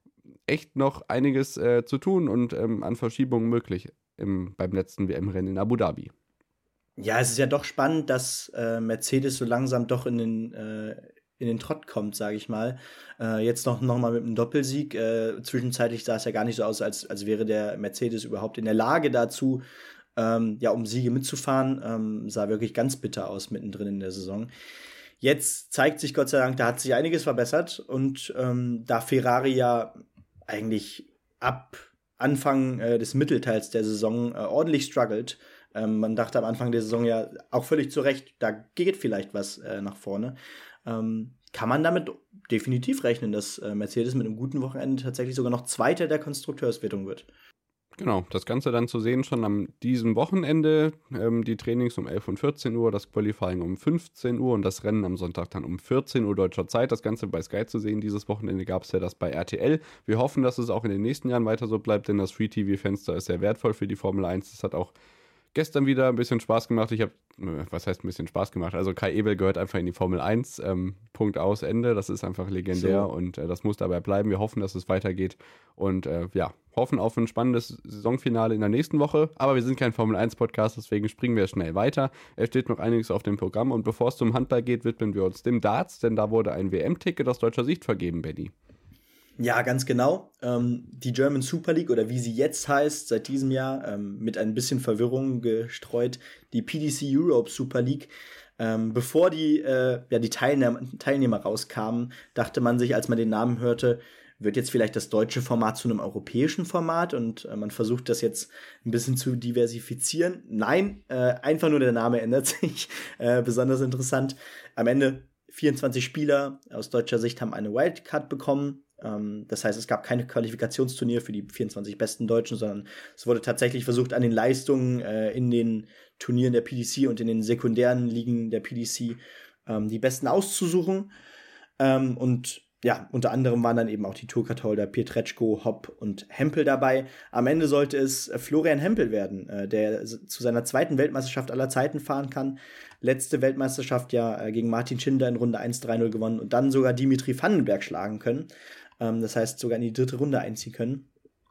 echt noch einiges äh, zu tun und ähm, an Verschiebungen möglich im, beim letzten W M-Rennen in Abu Dhabi. Ja, es ist ja doch spannend, dass äh, Mercedes so langsam doch in den, äh, in den Trott kommt, sage ich mal. Äh, jetzt noch, noch mal mit einem Doppelsieg. Äh, zwischenzeitlich sah es ja gar nicht so aus, als, als wäre der Mercedes überhaupt in der Lage dazu, ähm, ja, um Siege mitzufahren. Ähm, sah wirklich ganz bitter aus mittendrin in der Saison. Jetzt zeigt sich Gott sei Dank, da hat sich einiges verbessert. Und ähm, da Ferrari ja eigentlich ab Anfang äh, des Mittelteils der Saison äh, ordentlich struggelt. Ähm, man dachte am Anfang der Saison ja auch völlig zu Recht, da geht vielleicht was äh, nach vorne. Ähm, kann man damit definitiv rechnen, dass äh, Mercedes mit einem guten Wochenende tatsächlich sogar noch Zweiter der Konstrukteurswertung wird. Genau, das Ganze dann zu sehen schon am diesem Wochenende. Ähm, die Trainings um elf und vierzehn Uhr, das Qualifying um fünfzehn Uhr und das Rennen am Sonntag dann um vierzehn Uhr deutscher Zeit. Das Ganze bei Sky zu sehen. Dieses Wochenende gab es ja das bei R T L. Wir hoffen, dass es auch in den nächsten Jahren weiter so bleibt, denn das Free-T V-Fenster ist sehr wertvoll für die Formel eins. Das hat auch gestern wieder ein bisschen Spaß gemacht. Ich habe, was heißt ein bisschen Spaß gemacht? Also Kai Ebel gehört einfach in die Formel eins. Ähm, Punkt aus, Ende. Das ist einfach legendär so. Und äh, das muss dabei bleiben. Wir hoffen, dass es weitergeht und äh, ja, hoffen auf ein spannendes Saisonfinale in der nächsten Woche. Aber wir sind kein Formel eins Podcast, deswegen springen wir schnell weiter. Es steht noch einiges auf dem Programm und bevor es zum Handball geht, widmen wir uns dem Darts, denn da wurde ein W M-Ticket aus deutscher Sicht vergeben, Benny. Ja, ganz genau. Ähm, die German Super League, oder wie sie jetzt heißt, seit diesem Jahr, ähm, mit ein bisschen Verwirrung gestreut, die P D C Europe Super League. Ähm, bevor die, äh, ja, die Teilnehmer, Teilnehmer rauskamen, dachte man sich, als man den Namen hörte, wird jetzt vielleicht das deutsche Format zu einem europäischen Format und äh, man versucht das jetzt ein bisschen zu diversifizieren. Nein, äh, einfach nur der Name ändert sich. Äh, besonders interessant. Am Ende vierundzwanzig Spieler aus deutscher Sicht haben eine Wildcard bekommen. Ähm, das heißt, es gab keine Qualifikationsturnier für die vierundzwanzig besten Deutschen, sondern es wurde tatsächlich versucht, an den Leistungen äh, in den Turnieren der P D C und in den sekundären Ligen der P D C ähm, die Besten auszusuchen. Ähm, und ja, unter anderem waren dann eben auch die Tourkartholder Pietreczko, Hopp und Hempel dabei. Am Ende sollte es Florian Hempel werden, äh, der zu seiner zweiten Weltmeisterschaft aller Zeiten fahren kann. Letzte Weltmeisterschaft ja äh, gegen Martin Schindler in Runde eins drei null gewonnen und dann sogar Dimitri Vandenberg schlagen können. Ähm, das heißt, sogar in die dritte Runde einziehen können.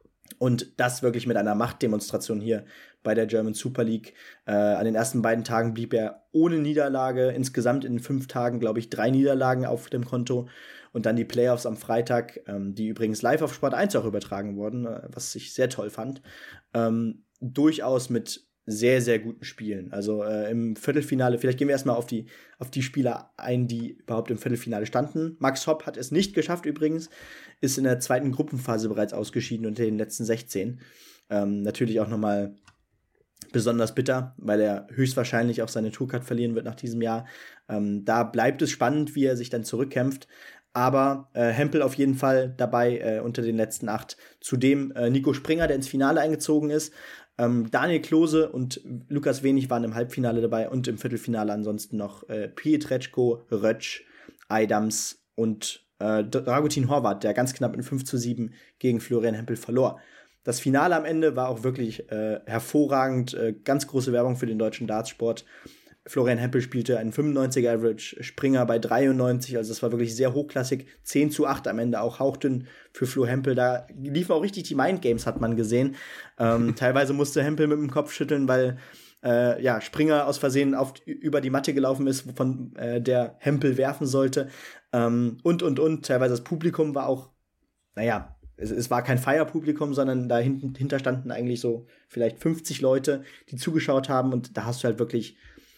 Und das wirklich mit einer Machtdemonstration hier bei der German Super League. Äh, an den ersten beiden Tagen blieb er ohne Niederlage. Insgesamt in fünf Tagen, glaube ich, drei Niederlagen auf dem Konto. Und dann die Playoffs am Freitag, ähm, die übrigens live auf Sport eins auch übertragen wurden, äh, was ich sehr toll fand. Ähm, durchaus mit sehr, sehr guten Spielen. Also äh, im Viertelfinale, vielleicht gehen wir erstmal auf die, auf die Spieler ein, die überhaupt im Viertelfinale standen. Max Hopp hat es nicht geschafft übrigens, ist in der zweiten Gruppenphase bereits ausgeschieden unter den letzten sechzehn. Ähm, natürlich auch nochmal besonders bitter, weil er höchstwahrscheinlich auch seine Tourcard verlieren wird nach diesem Jahr. Ähm, da bleibt es spannend, wie er sich dann zurückkämpft. Aber äh, Hempel auf jeden Fall dabei äh, unter den letzten acht. Zudem äh, Nico Springer, der ins Finale eingezogen ist. Ähm, Daniel Klose und Lukas Wenig waren im Halbfinale dabei und im Viertelfinale ansonsten noch äh, Pietreczko, Rötsch, Eidams und äh, Dragutin Horvath, der ganz knapp in fünf zu sieben gegen Florian Hempel verlor. Das Finale am Ende war auch wirklich äh, hervorragend, äh, ganz große Werbung für den deutschen Dartsport. Florian Hempel spielte einen fünfundneunziger Average, Springer bei dreiundneunzig, also das war wirklich sehr hochklassig, zehn zu acht am Ende, auch hauchdünn für Flo Hempel, da liefen auch richtig die Mindgames, hat man gesehen. Ähm, teilweise musste Hempel mit dem Kopf schütteln, weil äh, ja, Springer aus Versehen auf, über die Matte gelaufen ist, von äh, der Hempel werfen sollte, ähm, und, und, und, teilweise das Publikum war auch, naja, es, es war kein Feierpublikum, sondern dahinter standen eigentlich so vielleicht fünfzig Leute, die zugeschaut haben, und da hast du halt wirklich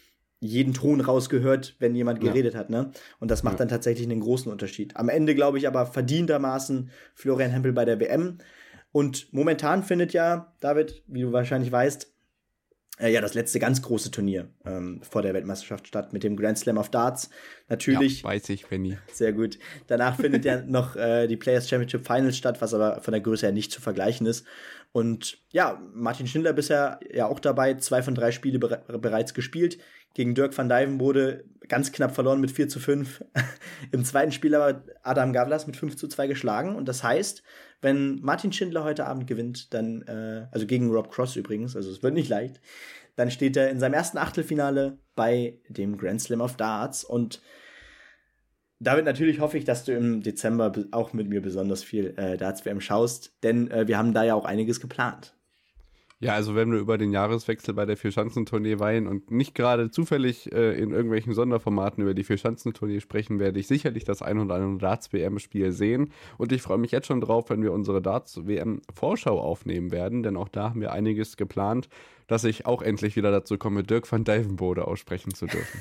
jeden Ton rausgehört, wenn jemand geredet ja. hat, ne? Und das macht ja. dann tatsächlich einen großen Unterschied. Am Ende glaube ich aber verdientermaßen Florian Hempel bei der W M. Und momentan findet ja, David, wie du wahrscheinlich weißt, äh, ja das letzte ganz große Turnier ähm, vor der Weltmeisterschaft statt mit dem Grand Slam of Darts. Natürlich. Ja, weiß ich, Benny. Sehr gut. Danach findet ja noch äh, die Players Championship Finals statt, was aber von der Größe her nicht zu vergleichen ist. Und ja, Martin Schindler bisher ja auch dabei, zwei von drei Spiele bere- bereits gespielt. Gegen Dirk van Dijvenbode ganz knapp verloren mit vier zu fünf. Im zweiten Spiel aber Adam Gavlas mit fünf zu zwei geschlagen. Und das heißt, wenn Martin Schindler heute Abend gewinnt, dann, äh, also gegen Rob Cross übrigens, also es wird nicht leicht, dann steht er in seinem ersten Achtelfinale bei dem Grand Slam of Darts. Und David, natürlich hoffe ich, dass du im Dezember auch mit mir besonders viel äh, Darts-W M schaust, denn äh, wir haben da ja auch einiges geplant. Ja, also wenn wir über den Jahreswechsel bei der Vierschanzentournee weihen und nicht gerade zufällig äh, in irgendwelchen Sonderformaten über die Vierschanzentournee sprechen, werde ich sicherlich das ein oder andere Darts-W M-Spiel sehen. Und ich freue mich jetzt schon drauf, wenn wir unsere Darts-W M-Vorschau aufnehmen werden, denn auch da haben wir einiges geplant, dass ich auch endlich wieder dazu komme, Dirk van Dijvenbode aussprechen zu dürfen.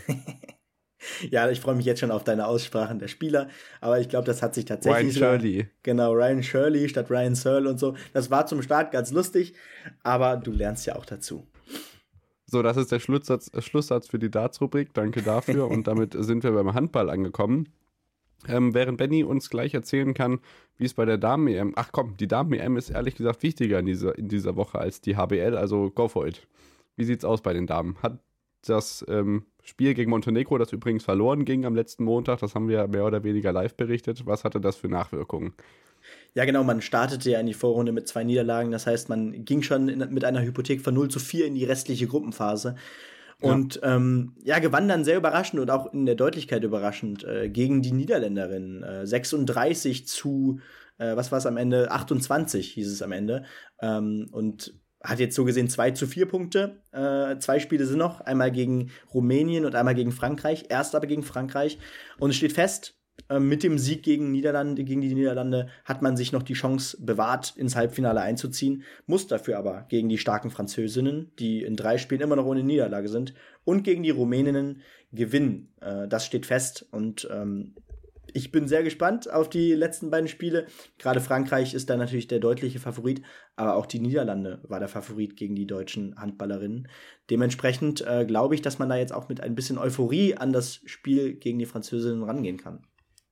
Ja, ich freue mich jetzt schon auf deine Aussprachen der Spieler, aber ich glaube, das hat sich tatsächlich... Ryan Shirley. Genau, Ryan Shirley statt Ryan Searle und so. Das war zum Start ganz lustig, aber du lernst ja auch dazu. So, das ist der Schlusssatz, Schlusssatz für die Darts-Rubrik. Danke dafür. Und damit sind wir beim Handball angekommen. Ähm, während Benny uns gleich erzählen kann, wie es bei der Damen-E M... Ach komm, die Damen-E M ist ehrlich gesagt wichtiger in dieser, in dieser Woche als die H B L, also go for it. Wie sieht's aus bei den Damen? Hat das ähm, Spiel gegen Montenegro, das übrigens verloren ging am letzten Montag, das haben wir mehr oder weniger live berichtet. Was hatte das für Nachwirkungen? Ja, genau, man startete ja in die Vorrunde mit zwei Niederlagen. Das heißt, man ging schon in, mit einer Hypothek von null zu vier in die restliche Gruppenphase. Und ja, ähm, ja gewann dann sehr überraschend und auch in der Deutlichkeit überraschend äh, gegen die Niederländerinnen. Äh, sechsunddreißig zu, äh, was war es am Ende? achtundzwanzig hieß es am Ende. Ähm, und hat jetzt so gesehen zwei zu vier Punkte. Äh, zwei Spiele sind noch. Einmal gegen Rumänien und einmal gegen Frankreich. Erst aber gegen Frankreich. Und es steht fest, äh, mit dem Sieg gegen Niederlande, gegen die Niederlande hat man sich noch die Chance bewahrt, ins Halbfinale einzuziehen. Muss dafür aber gegen die starken Französinnen, die in drei Spielen immer noch ohne Niederlage sind, und gegen die Rumäninnen gewinnen. Äh, das steht fest. Und ähm, ich bin sehr gespannt auf die letzten beiden Spiele. Gerade Frankreich ist da natürlich der deutliche Favorit, aber auch die Niederlande war der Favorit gegen die deutschen Handballerinnen. Dementsprechend äh, glaube ich, dass man da jetzt auch mit ein bisschen Euphorie an das Spiel gegen die Französinnen rangehen kann.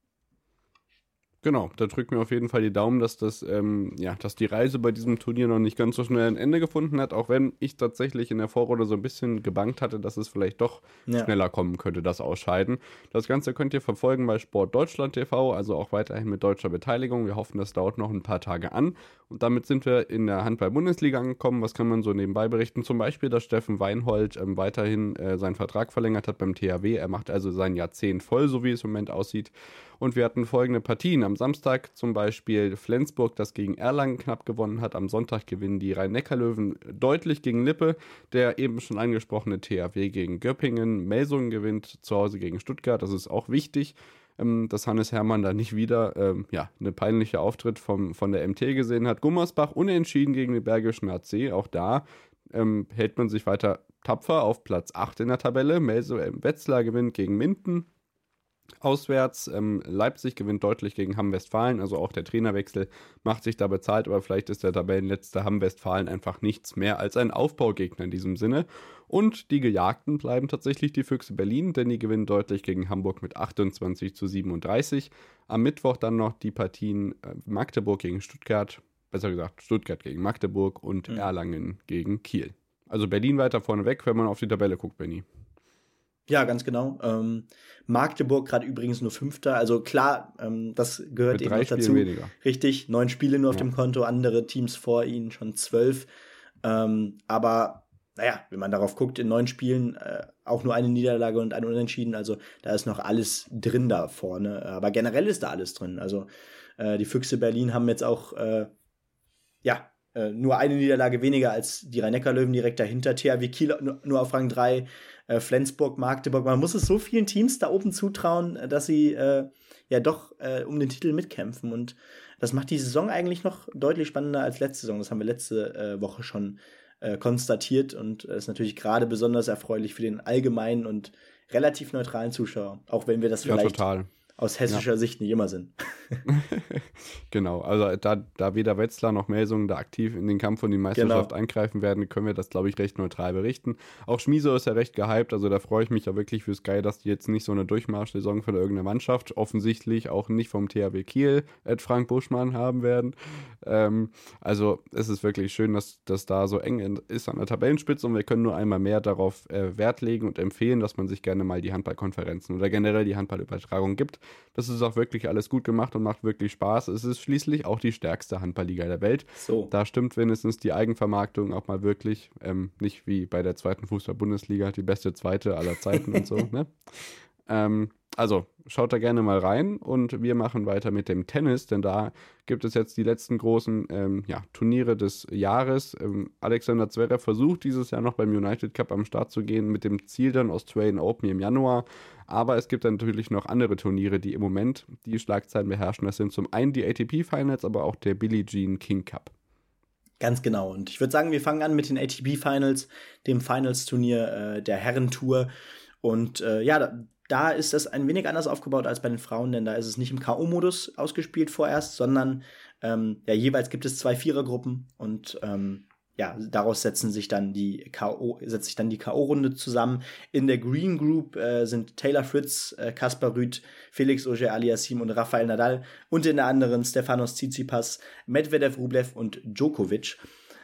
Genau, da drücken wir auf jeden Fall die Daumen, dass das, ähm, ja, dass die Reise bei diesem Turnier noch nicht ganz so schnell ein Ende gefunden hat, auch wenn ich tatsächlich in der Vorrunde so ein bisschen gebangt hatte, dass es vielleicht doch ja. schneller kommen könnte, das Ausscheiden. Das Ganze könnt ihr verfolgen bei Sport Deutschland T V, also auch weiterhin mit deutscher Beteiligung. Wir hoffen, das dauert noch ein paar Tage an. Und damit sind wir in der Handball-Bundesliga angekommen. Was kann man so nebenbei berichten? Zum Beispiel, dass Steffen Weinhold ähm, weiterhin äh, seinen Vertrag verlängert hat beim T H W. Er macht also sein Jahrzehnt voll, so wie es im Moment aussieht. Und wir hatten folgende Partien. Am Samstag zum Beispiel Flensburg, das gegen Erlangen knapp gewonnen hat. Am Sonntag gewinnen die Rhein-Neckar-Löwen deutlich gegen Lippe. Der eben schon angesprochene T H W gegen Göppingen. Melsungen gewinnt zu Hause gegen Stuttgart. Das ist auch wichtig, ähm, dass Hannes Hermann da nicht wieder ähm, ja, eine peinliche Auftritt vom, von der M T gesehen hat. Gummersbach unentschieden gegen den Bergischen A C. Auch da ähm, hält man sich weiter tapfer auf Platz acht in der Tabelle. Melse Wetzlar gewinnt gegen Minden auswärts. Ähm, Leipzig gewinnt deutlich gegen Hamm-Westfalen. Also auch der Trainerwechsel macht sich da bezahlt, aber vielleicht ist der Tabellenletzte Hamm-Westfalen einfach nichts mehr als ein Aufbaugegner in diesem Sinne. Und die Gejagten bleiben tatsächlich die Füchse Berlin, denn die gewinnen deutlich gegen Hamburg mit achtundzwanzig zu siebenunddreißig. Am Mittwoch dann noch die Partien äh, Magdeburg gegen Stuttgart, besser gesagt Stuttgart gegen Magdeburg und mhm. Erlangen gegen Kiel. Also Berlin weiter vorne weg, wenn man auf die Tabelle guckt, Benni. Ja, ganz genau. Ähm, Magdeburg gerade übrigens nur Fünfter. Also klar, ähm, das gehört mit eben drei noch Spielen dazu. Weniger. Richtig, neun Spiele nur auf ja. dem Konto, andere Teams vor ihnen schon zwölf. Ähm, aber naja, wenn man darauf guckt, in neun Spielen äh, auch nur eine Niederlage und ein Unentschieden. Also da ist noch alles drin da vorne. Aber generell ist da alles drin. Also äh, die Füchse Berlin haben jetzt auch äh, ja äh, nur eine Niederlage weniger als die Rhein-Neckar-Löwen direkt dahinter. T H W Kiel nur, nur auf Rang drei. Äh, Flensburg, Magdeburg. Man muss es so vielen Teams da oben zutrauen, dass sie äh, ja doch äh, um den Titel mitkämpfen. Und das macht die Saison eigentlich noch deutlich spannender als letzte Saison. Das haben wir letzte äh, Woche schon äh, konstatiert. Und das ist natürlich gerade besonders erfreulich für den allgemeinen und relativ neutralen Zuschauer. Auch wenn wir das ja, vielleicht total. aus hessischer ja. Sicht nicht immer sind. Genau, also da, da weder Wetzlar noch Melsungen da aktiv in den Kampf um die Meisterschaft Genau. eingreifen werden, können wir das, glaube ich, recht neutral berichten. Auch Schmieso ist ja recht gehypt, also da freue ich mich ja wirklich für Sky, dass die jetzt nicht so eine Durchmarschsaison von irgendeiner Mannschaft, offensichtlich auch nicht vom T H W Kiel, Ed Frank Buschmann haben werden. Ähm, also es ist wirklich schön, dass das da so eng ist an der Tabellenspitze und wir können nur einmal mehr darauf äh, Wert legen und empfehlen, dass man sich gerne mal die Handballkonferenzen oder generell die Handballübertragung gibt. Das ist auch wirklich alles gut gemacht und macht wirklich Spaß. Es ist schließlich auch die stärkste Handballliga der Welt. So. Da stimmt wenigstens die Eigenvermarktung auch mal wirklich. Ähm, nicht wie bei der zweiten Fußball-Bundesliga, die beste zweite aller Zeiten und so. Ne? Ähm, also schaut da gerne mal rein und wir machen weiter mit dem Tennis, denn da gibt es jetzt die letzten großen ähm, ja, Turniere des Jahres. Ähm, Alexander Zverev versucht dieses Jahr noch beim United Cup am Start zu gehen mit dem Ziel dann Australian Open im Januar. Aber es gibt dann natürlich noch andere Turniere, die im Moment die Schlagzeilen beherrschen. Das sind zum einen die A T P Finals, aber auch der Billie Jean King Cup. Ganz genau. Und ich würde sagen, wir fangen an mit den A T P Finals, dem Finals-Turnier äh, der Herrentour. Und äh, ja, da, da ist das ein wenig anders aufgebaut als bei den Frauen, denn da ist es nicht im K O-Modus ausgespielt vorerst, sondern ähm, ja, jeweils gibt es zwei Vierergruppen und ähm, ja, daraus setzen sich dann die K O, setzt sich dann die K O-Runde zusammen. In der Green Group äh, sind Taylor Fritz, äh, Kaspar Rüth, Felix Auger-Aliassime und Rafael Nadal und in der anderen Stefanos Tsitsipas, Medvedev, Rublev und Djokovic.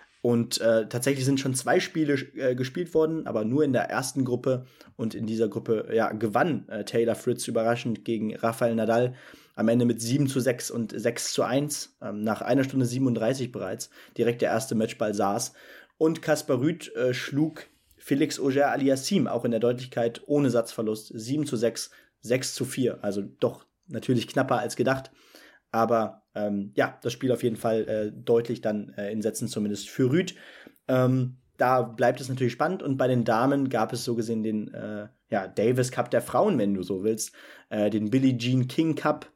Und äh, tatsächlich sind schon zwei Spiele äh, gespielt worden, aber nur in der ersten Gruppe. Und in dieser Gruppe ja, gewann äh, Taylor Fritz überraschend gegen Rafael Nadal. Am Ende mit sieben zu sechs und sechs zu eins. Ähm, nach einer Stunde siebenunddreißig bereits. Direkt der erste Matchball saß. Und Kaspar Rüth äh, schlug Felix Auger-Aliassime auch in der Deutlichkeit ohne Satzverlust. sieben zu sechs, sechs zu vier. Also doch natürlich knapper als gedacht. Aber ähm, ja, das Spiel auf jeden Fall äh, deutlich dann äh, in Sätzen zumindest für Rüth. Ähm, da bleibt es natürlich spannend. Und bei den Damen gab es so gesehen den äh, ja, Davis Cup der Frauen, wenn du so willst. Äh, den Billie Jean King Cup.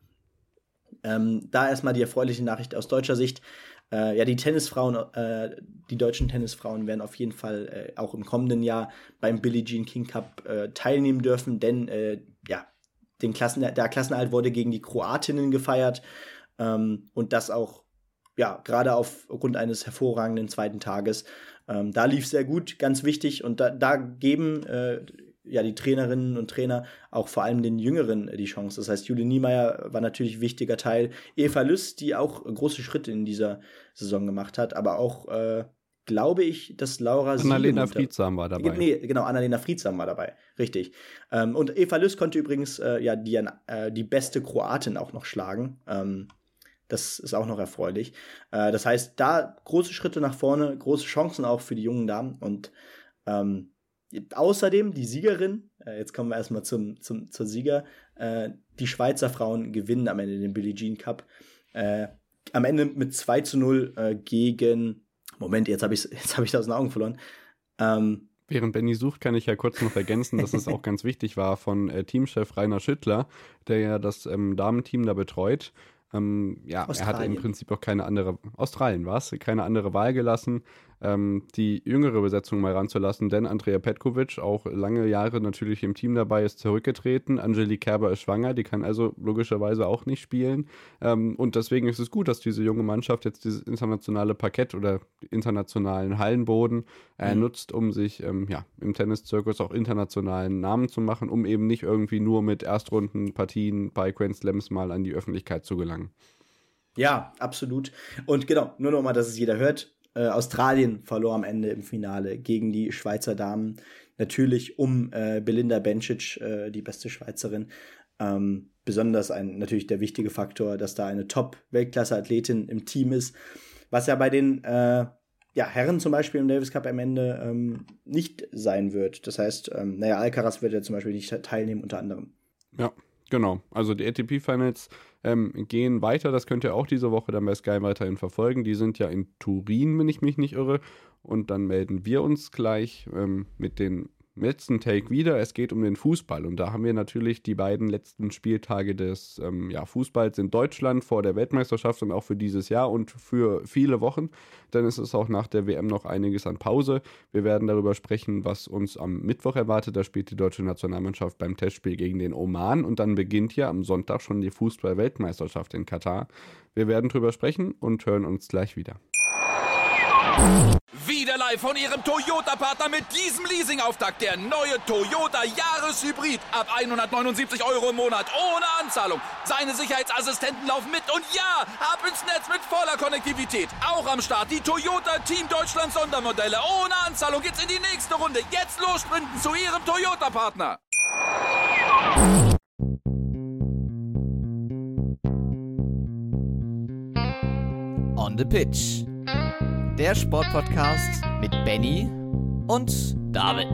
Ähm, da erstmal die erfreuliche Nachricht aus deutscher Sicht. Äh, ja, die Tennisfrauen, äh, die deutschen Tennisfrauen werden auf jeden Fall äh, auch im kommenden Jahr beim Billie Jean King Cup äh, teilnehmen dürfen, denn äh, ja, den Klassen, der Klassenerhalt wurde gegen die Kroatinnen gefeiert ähm, und das auch ja gerade aufgrund eines hervorragenden zweiten Tages. Ähm, da lief sehr gut, ganz wichtig und da, da geben äh, ja die Trainerinnen und Trainer auch vor allem den Jüngeren die Chance. Das heißt, Julie Niemeyer war natürlich ein wichtiger Teil. Eva Lüss, die auch große Schritte in dieser Saison gemacht hat, aber auch äh, glaube ich, dass Laura Annalena Friedsam war dabei. Nee, genau, Annalena Friedsam war dabei, richtig. Ähm, und Eva Lüss konnte übrigens äh, ja die, äh, die beste Kroatin auch noch schlagen. Ähm, das ist auch noch erfreulich. Äh, das heißt, da große Schritte nach vorne, große Chancen auch für die jungen Damen. Und ähm, außerdem die Siegerin, äh, jetzt kommen wir erstmal zum, zum, zur Sieger, äh, die Schweizer Frauen gewinnen am Ende den Billie Jean Cup. Äh, am Ende mit zwei zu null äh, gegen Moment, jetzt habe ich jetzt hab ich das aus den Augen verloren. Ähm, Während Benni sucht, kann ich ja kurz noch ergänzen, dass es auch ganz wichtig war von äh, Teamchef Rainer Schüttler, der ja das ähm, Damenteam da betreut. Ähm, ja, er hatte im Prinzip auch keine andere, Australien war es, keine andere Wahl gelassen. ähm, die jüngere Besetzung mal ranzulassen, denn Andrea Petkovic, auch lange Jahre natürlich im Team dabei, ist zurückgetreten. Angelique Kerber ist schwanger, die kann also logischerweise auch nicht spielen. Ähm, und deswegen ist es gut, dass diese junge Mannschaft jetzt dieses internationale Parkett oder internationalen Hallenboden äh, mhm. nutzt, um sich ähm, ja, im Tenniszirkus auch internationalen Namen zu machen, um eben nicht irgendwie nur mit Erstrundenpartien bei Grand Slams mal an die Öffentlichkeit zu gelangen. Ja, absolut. Und genau, nur noch mal, dass es jeder hört. Äh, Australien verlor am Ende im Finale gegen die Schweizer Damen. Natürlich um äh, Belinda Bencic, äh, die beste Schweizerin. Ähm, besonders ein natürlich der wichtige Faktor, dass da eine Top-Weltklasse-Athletin im Team ist. Was ja bei den äh, ja, Herren zum Beispiel im Davis Cup am Ende ähm, nicht sein wird. Das heißt, ähm, naja, Alcaraz wird ja zum Beispiel nicht teilnehmen, unter anderem. Ja, genau. Also die A T P-Finals ähm, gehen weiter. Das könnt ihr auch diese Woche dann bei Sky weiterhin verfolgen. Die sind ja in Turin, wenn ich mich nicht irre. Und dann melden wir uns gleich ähm, mit den letzten Take wieder. Es geht um den Fußball. Und da haben wir natürlich die beiden letzten Spieltage des ähm, ja, Fußballs in Deutschland vor der Weltmeisterschaft und auch für dieses Jahr und für viele Wochen. Denn es ist auch nach der W M noch einiges an Pause. Wir werden darüber sprechen, was uns am Mittwoch erwartet. Da spielt die deutsche Nationalmannschaft beim Testspiel gegen den Oman. Und dann beginnt ja am Sonntag schon die Fußball-Weltmeisterschaft in Katar. Wir werden darüber sprechen und hören uns gleich wieder. Wieder live von Ihrem Toyota-Partner mit diesem Leasing-Auftakt. Der neue Toyota Jahreshybrid. Ab hundertneunundsiebzig Euro im Monat. Ohne Anzahlung. Seine Sicherheitsassistenten laufen mit. Und ja, ab ins Netz mit voller Konnektivität. Auch am Start die Toyota Team Deutschland Sondermodelle. Ohne Anzahlung geht's in die nächste Runde. Jetzt los sprinten zu Ihrem Toyota-Partner. On the Pitch. Der Sportpodcast mit Benny und David.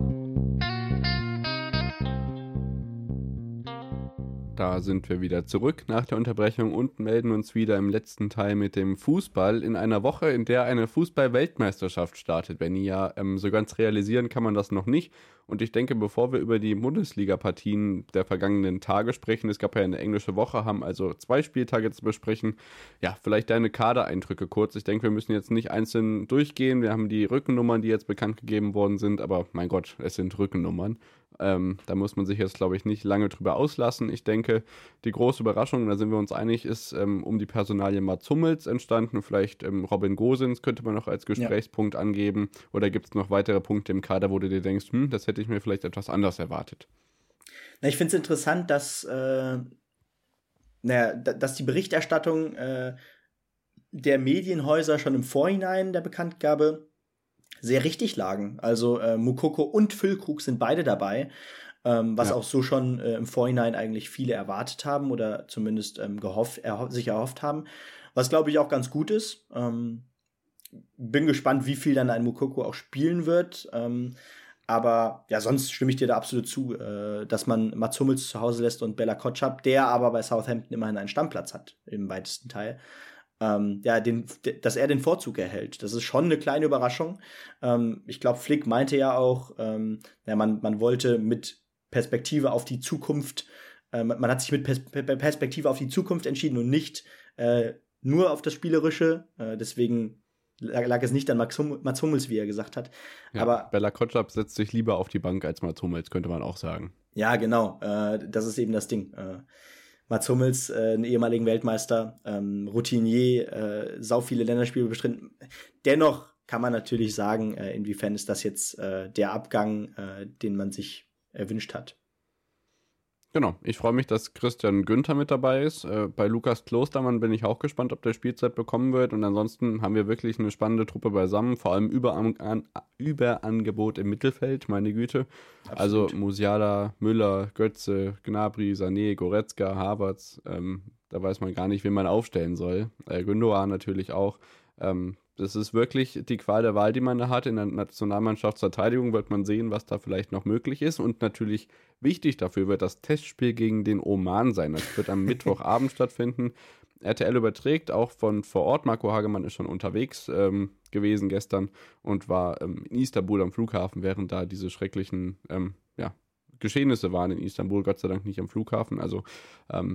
Da sind wir wieder zurück nach der Unterbrechung und melden uns wieder im letzten Teil mit dem Fußball in einer Woche, in der eine Fußball-Weltmeisterschaft startet. Benny, ja, ähm, so ganz realisieren kann man das noch nicht. Und ich denke, bevor wir über die Bundesliga-Partien der vergangenen Tage sprechen, es gab ja eine englische Woche, haben also zwei Spieltage zu besprechen. Ja, vielleicht deine Kadereindrücke kurz. Ich denke, wir müssen jetzt nicht einzeln durchgehen. Wir haben die Rückennummern, die jetzt bekannt gegeben worden sind, aber mein Gott, es sind Rückennummern. Ähm, da muss man sich jetzt, glaube ich, nicht lange drüber auslassen. Ich denke, die große Überraschung, da sind wir uns einig, ist ähm, um die Personalie Mats Hummels entstanden. Vielleicht ähm, Robin Gosens könnte man noch als Gesprächspunkt ja. angeben. Oder gibt es noch weitere Punkte im Kader, wo du dir denkst, hm, das hätte ich mir vielleicht etwas anders erwartet? Na, ich finde es interessant, dass, äh, naja, dass die Berichterstattung äh, der Medienhäuser schon im Vorhinein der Bekanntgabe sehr richtig lagen. Also äh, Moukoko und Füllkrug sind beide dabei, ähm, was ja. auch so schon äh, im Vorhinein eigentlich viele erwartet haben oder zumindest ähm, gehoff, erho- sich erhofft haben, was glaube ich auch ganz gut ist. Ähm, bin gespannt, wie viel dann ein Moukoko auch spielen wird. Ähm, aber ja, sonst stimme ich dir da absolut zu, äh, dass man Mats Hummels zu Hause lässt und Bella Kotschap, der aber bei Southampton immerhin einen Stammplatz hat, im weitesten Teil. Ähm, ja, den, dass er den Vorzug erhält. Das ist schon eine kleine Überraschung. Ähm, ich glaube, Flick meinte ja auch, ähm, ja, man, man wollte mit Perspektive auf die Zukunft, äh, man hat sich mit Pers- Perspektive auf die Zukunft entschieden und nicht äh, nur auf das Spielerische. Äh, deswegen lag, lag es nicht an Max hum- Mats Hummels, wie er gesagt hat. Ja, aber Bella Kotschap setzt sich lieber auf die Bank als Mats Hummels, könnte man auch sagen. Ja, genau. Äh, das ist eben das Ding. Äh, Mats Hummels, äh, einen ehemaligen Weltmeister, ähm, Routinier, äh, sau viele Länderspiele bestritten. Dennoch kann man natürlich sagen, äh, inwiefern ist das jetzt äh, der Abgang, äh, den man sich erwünscht hat. Genau, ich freue mich, dass Christian Günther mit dabei ist. Äh, bei Lukas Klostermann bin ich auch gespannt, ob der Spielzeit bekommen wird. Und ansonsten haben wir wirklich eine spannende Truppe beisammen. Vor allem über an, Überangebot im Mittelfeld, meine Güte. Absolut. Also Musiala, Müller, Götze, Gnabry, Sané, Goretzka, Havertz. Ähm, da weiß man gar nicht, wen man aufstellen soll. Äh, Gündogan natürlich auch. Ähm, das ist wirklich die Qual der Wahl, die man da hat. In der Nationalmannschaftsverteidigung wird man sehen, was da vielleicht noch möglich ist. Und natürlich wichtig dafür wird das Testspiel gegen den Oman sein. Das wird am Mittwochabend stattfinden. R T L überträgt auch von vor Ort. Marco Hagemann ist schon unterwegs ähm, gewesen gestern und war ähm, in Istanbul am Flughafen, während da diese schrecklichen ähm, ja, Geschehnisse waren in Istanbul. Gott sei Dank nicht am Flughafen. Also ähm,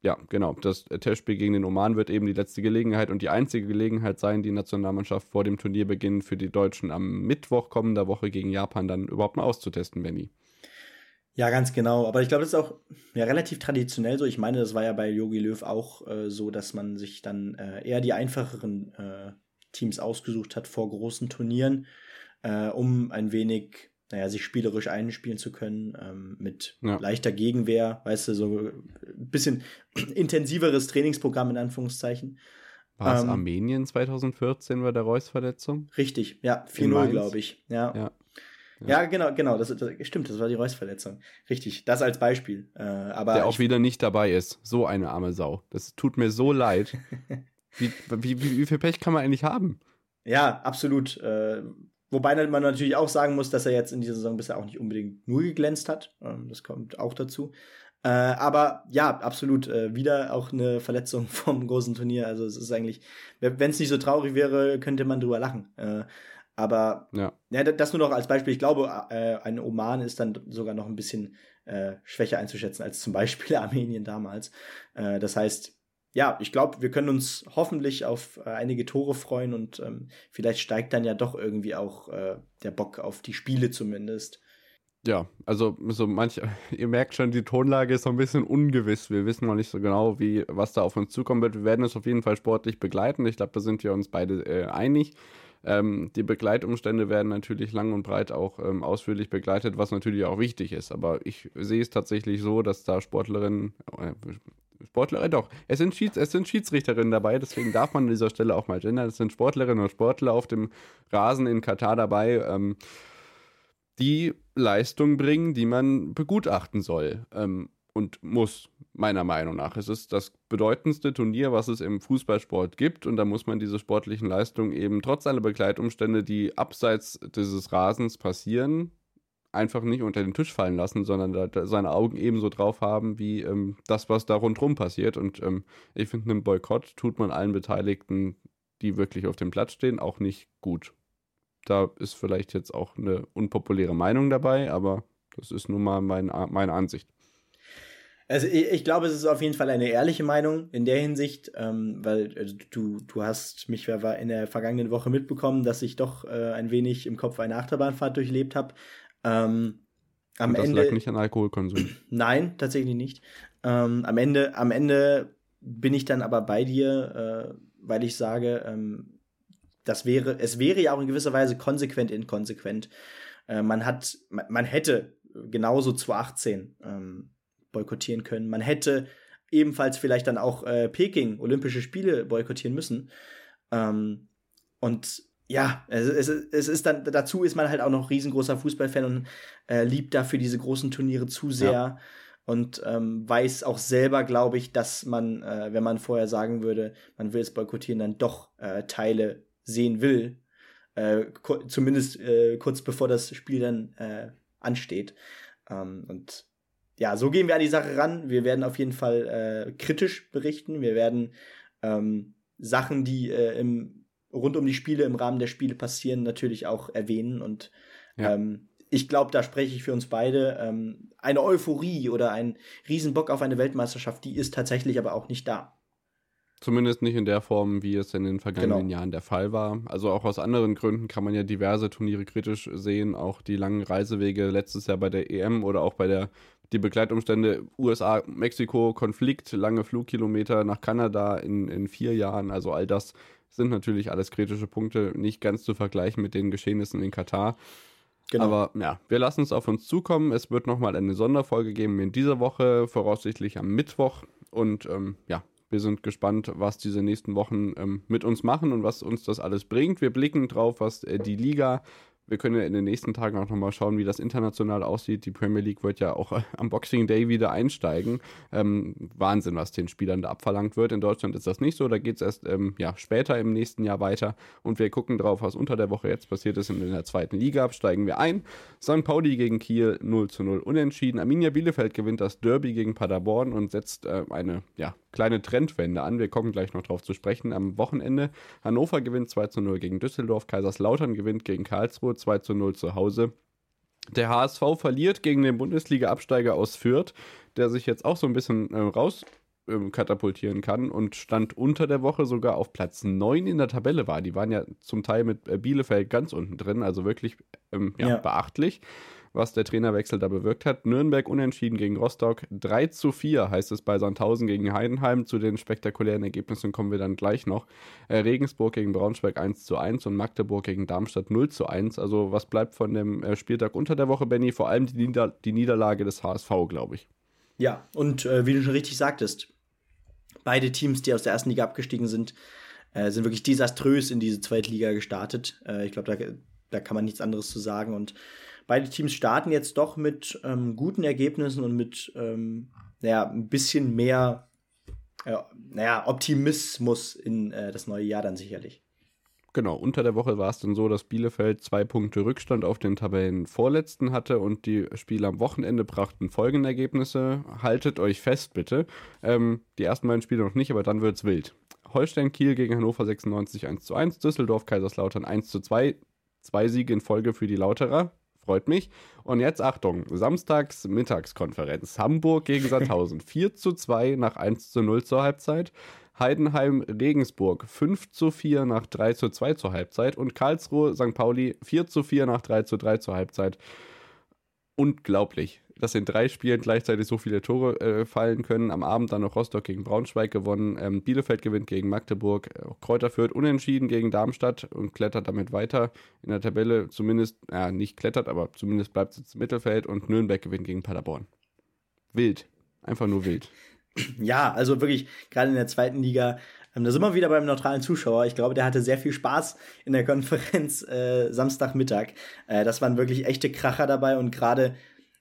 ja, genau. Das Testspiel gegen den Oman wird eben die letzte Gelegenheit und die einzige Gelegenheit sein, die Nationalmannschaft vor dem Turnierbeginn für die Deutschen am Mittwoch kommender Woche gegen Japan dann überhaupt mal auszutesten, Benni. Ja, ganz genau. Aber ich glaube, das ist auch ja, relativ traditionell so. Ich meine, das war ja bei Jogi Löw auch äh, so, dass man sich dann äh, eher die einfacheren äh, Teams ausgesucht hat vor großen Turnieren, äh, um ein wenig naja, sich spielerisch einspielen zu können, ähm, mit ja. leichter Gegenwehr, weißt du, so ein bisschen intensiveres Trainingsprogramm in Anführungszeichen. War es ähm, Armenien zwanzig vierzehn bei der Reus-Verletzung? Richtig, ja, vier null, glaube ich. Ja. Ja. Ja. ja, genau, genau, das, das stimmt, das war die Reus-Verletzung. Richtig, das als Beispiel. Äh, aber Der auch ich, wieder nicht dabei ist. So eine arme Sau. Das tut mir so leid. wie, wie, wie, wie viel Pech kann man eigentlich haben? Ja, absolut. Äh, Wobei man natürlich auch sagen muss, dass er jetzt in dieser Saison bisher auch nicht unbedingt nur geglänzt hat. Das kommt auch dazu. Äh, aber ja, absolut. Äh, wieder auch eine Verletzung vom großen Turnier. Also es ist eigentlich, wenn es nicht so traurig wäre, könnte man drüber lachen. Äh, aber ja. ja, das nur noch als Beispiel. Ich glaube, äh, ein Oman ist dann sogar noch ein bisschen äh, schwächer einzuschätzen als zum Beispiel Armenien damals. Äh, das heißt, ja, ich glaube, wir können uns hoffentlich auf äh, einige Tore freuen und ähm, vielleicht steigt dann ja doch irgendwie auch äh, der Bock auf die Spiele zumindest. Ja, also so manch, ihr merkt schon, die Tonlage ist so ein bisschen ungewiss. Wir wissen noch nicht so genau, wie was da auf uns zukommen wird. Wir werden es auf jeden Fall sportlich begleiten. Ich glaube, da sind wir uns beide äh, einig. Ähm, die Begleitumstände werden natürlich lang und breit auch ähm, ausführlich begleitet, was natürlich auch wichtig ist. Aber ich sehe es tatsächlich so, dass da Sportlerinnen, äh, Sportler, äh, doch, es sind, Schieds, es sind Schiedsrichterinnen dabei, deswegen darf man an dieser Stelle auch mal gendern. Es sind Sportlerinnen und Sportler auf dem Rasen in Katar dabei, ähm, die Leistung bringen, die man begutachten soll ähm, und muss, meiner Meinung nach. Es ist das bedeutendste Turnier, was es im Fußballsport gibt und da muss man diese sportlichen Leistungen eben trotz aller Begleitumstände, die abseits dieses Rasens passieren, einfach nicht unter den Tisch fallen lassen, sondern da, da seine Augen ebenso drauf haben wie ähm, das, was da rundherum passiert. Und ähm, ich finde, einen Boykott tut man allen Beteiligten, die wirklich auf dem Platz stehen, auch nicht gut. Da ist vielleicht jetzt auch eine unpopuläre Meinung dabei, aber das ist nun mal mein, meine Ansicht. Also ich, ich glaube, es ist auf jeden Fall eine ehrliche Meinung in der Hinsicht, ähm, weil also du, du hast mich in der vergangenen Woche mitbekommen, dass ich doch äh, ein wenig im Kopf eine Achterbahnfahrt durchlebt habe. Ähm, am Und das Ende, lag nicht an Alkoholkonsum? Nein, tatsächlich nicht. Ähm, am Ende, am Ende bin ich dann aber bei dir, äh, weil ich sage, ähm, das wäre, es wäre ja auch in gewisser Weise konsequent inkonsequent. Äh, man hat, man, man hätte genauso zwanzig achtzehn ähm, boykottieren können. Man hätte ebenfalls vielleicht dann auch äh, Peking, Olympische Spiele boykottieren müssen. Ähm, und ja, es, es, es ist dann, dazu ist man halt auch noch riesengroßer Fußballfan und äh, liebt dafür diese großen Turniere zu sehr ja. und ähm, weiß auch selber, glaube ich, dass man, äh, wenn man vorher sagen würde, man will es boykottieren, dann doch äh, Teile sehen will, äh, ko- zumindest äh, kurz bevor das Spiel dann äh, ansteht. Ähm, und ja, so gehen wir an die Sache ran. Wir werden auf jeden Fall äh, kritisch berichten. Wir werden ähm, Sachen, die äh, im rund um die Spiele, im Rahmen der Spiele passieren, natürlich auch erwähnen. Und ja. ähm, ich glaube, da spreche ich für uns beide. Ähm, eine Euphorie oder ein Riesenbock auf eine Weltmeisterschaft, die ist tatsächlich aber auch nicht da. Zumindest nicht in der Form, wie es in den vergangenen genau. Jahren der Fall war. Also auch aus anderen Gründen kann man ja diverse Turniere kritisch sehen. Auch die langen Reisewege letztes Jahr bei der E M oder auch bei der die Begleitumstände U S A, Mexiko, Konflikt, lange Flugkilometer nach Kanada in, in vier Jahren. Also all das sind natürlich alles kritische Punkte, nicht ganz zu vergleichen mit den Geschehnissen in Katar. Genau. Aber ja, wir lassen es auf uns zukommen. Es wird nochmal eine Sonderfolge geben in dieser Woche, voraussichtlich am Mittwoch. Und ähm, ja, wir sind gespannt, was diese nächsten Wochen ähm, mit uns machen und was uns das alles bringt. Wir blicken drauf, was äh, die Liga Wir können ja in den nächsten Tagen auch nochmal schauen, wie das international aussieht. Die Premier League wird ja auch am Boxing Day wieder einsteigen. Ähm, Wahnsinn, was den Spielern da abverlangt wird. In Deutschland ist das nicht so. Da geht es erst ähm, ja, später im nächsten Jahr weiter. Und wir gucken drauf, was unter der Woche jetzt passiert ist. Und in der zweiten Liga steigen wir ein. Sankt Pauli gegen Kiel null zu null unentschieden. Arminia Bielefeld gewinnt das Derby gegen Paderborn und setzt äh, eine ja, kleine Trendwende an. Wir kommen gleich noch drauf zu sprechen. Am Wochenende Hannover gewinnt zwei zu null gegen Düsseldorf. Kaiserslautern gewinnt gegen Karlsruhe zwei zu null zu Hause. Der H S V verliert gegen den Bundesliga-Absteiger aus Fürth, der sich jetzt auch so ein bisschen äh, raus ähm, katapultieren kann und Stand unter der Woche sogar auf Platz neun in der Tabelle war. Die waren ja zum Teil mit äh, Bielefeld ganz unten drin, also wirklich ähm, ja, ja. beachtlich, was der Trainerwechsel da bewirkt hat. Nürnberg unentschieden gegen Rostock, drei zu vier heißt es bei Sandhausen gegen Heidenheim. Zu den spektakulären Ergebnissen kommen wir dann gleich noch. Äh, Regensburg gegen Braunschweig eins zu eins und Magdeburg gegen Darmstadt null zu eins. Also was bleibt von dem äh, Spieltag unter der Woche, Benni? Vor allem die, Nieder- die Niederlage des H S V, glaube ich. Ja, und äh, wie du schon richtig sagtest, beide Teams, die aus der ersten Liga abgestiegen sind, äh, sind wirklich desaströs in diese zweite Liga gestartet. Äh, ich glaube, da, da kann man nichts anderes zu sagen. Und beide Teams starten jetzt doch mit ähm, guten Ergebnissen und mit ähm, naja, ein bisschen mehr äh, naja, Optimismus in äh, das neue Jahr dann sicherlich. Genau, unter der Woche war es dann so, dass Bielefeld zwei Punkte Rückstand auf den Tabellenvorletzten hatte und die Spiele am Wochenende brachten folgende Ergebnisse. Haltet euch fest, bitte. Ähm, die ersten beiden Spiele noch nicht, aber dann wird's wild. Holstein Kiel gegen Hannover sechsundneunzig eins zu eins, Düsseldorf Kaiserslautern eins zu zwei, zwei Siege in Folge für die Lauterer. Freut mich. Und jetzt Achtung, samstags Mittagskonferenz. Hamburg gegen Sandhausen. vier zu zwei nach eins zu null zur Halbzeit. Heidenheim Regensburg fünf zu vier nach drei zu zwei zur Halbzeit. Und Karlsruhe Sankt Pauli vier zu vier nach drei zu drei zur Halbzeit. Unglaublich, dass in drei Spielen gleichzeitig so viele Tore äh, fallen können. Am Abend dann noch Rostock gegen Braunschweig gewonnen. Ähm, Bielefeld gewinnt gegen Magdeburg. Äh, Kräuter Fürth unentschieden gegen Darmstadt und klettert damit weiter in der Tabelle. Zumindest, ja, nicht klettert, aber zumindest bleibt es im Mittelfeld. Und Nürnberg gewinnt gegen Paderborn. Wild. Einfach nur wild. Ja, also wirklich, gerade in der zweiten Liga, ähm, da sind wir wieder beim neutralen Zuschauer. Ich glaube, der hatte sehr viel Spaß in der Konferenz äh, Samstagmittag. Äh, das waren wirklich echte Kracher dabei und gerade,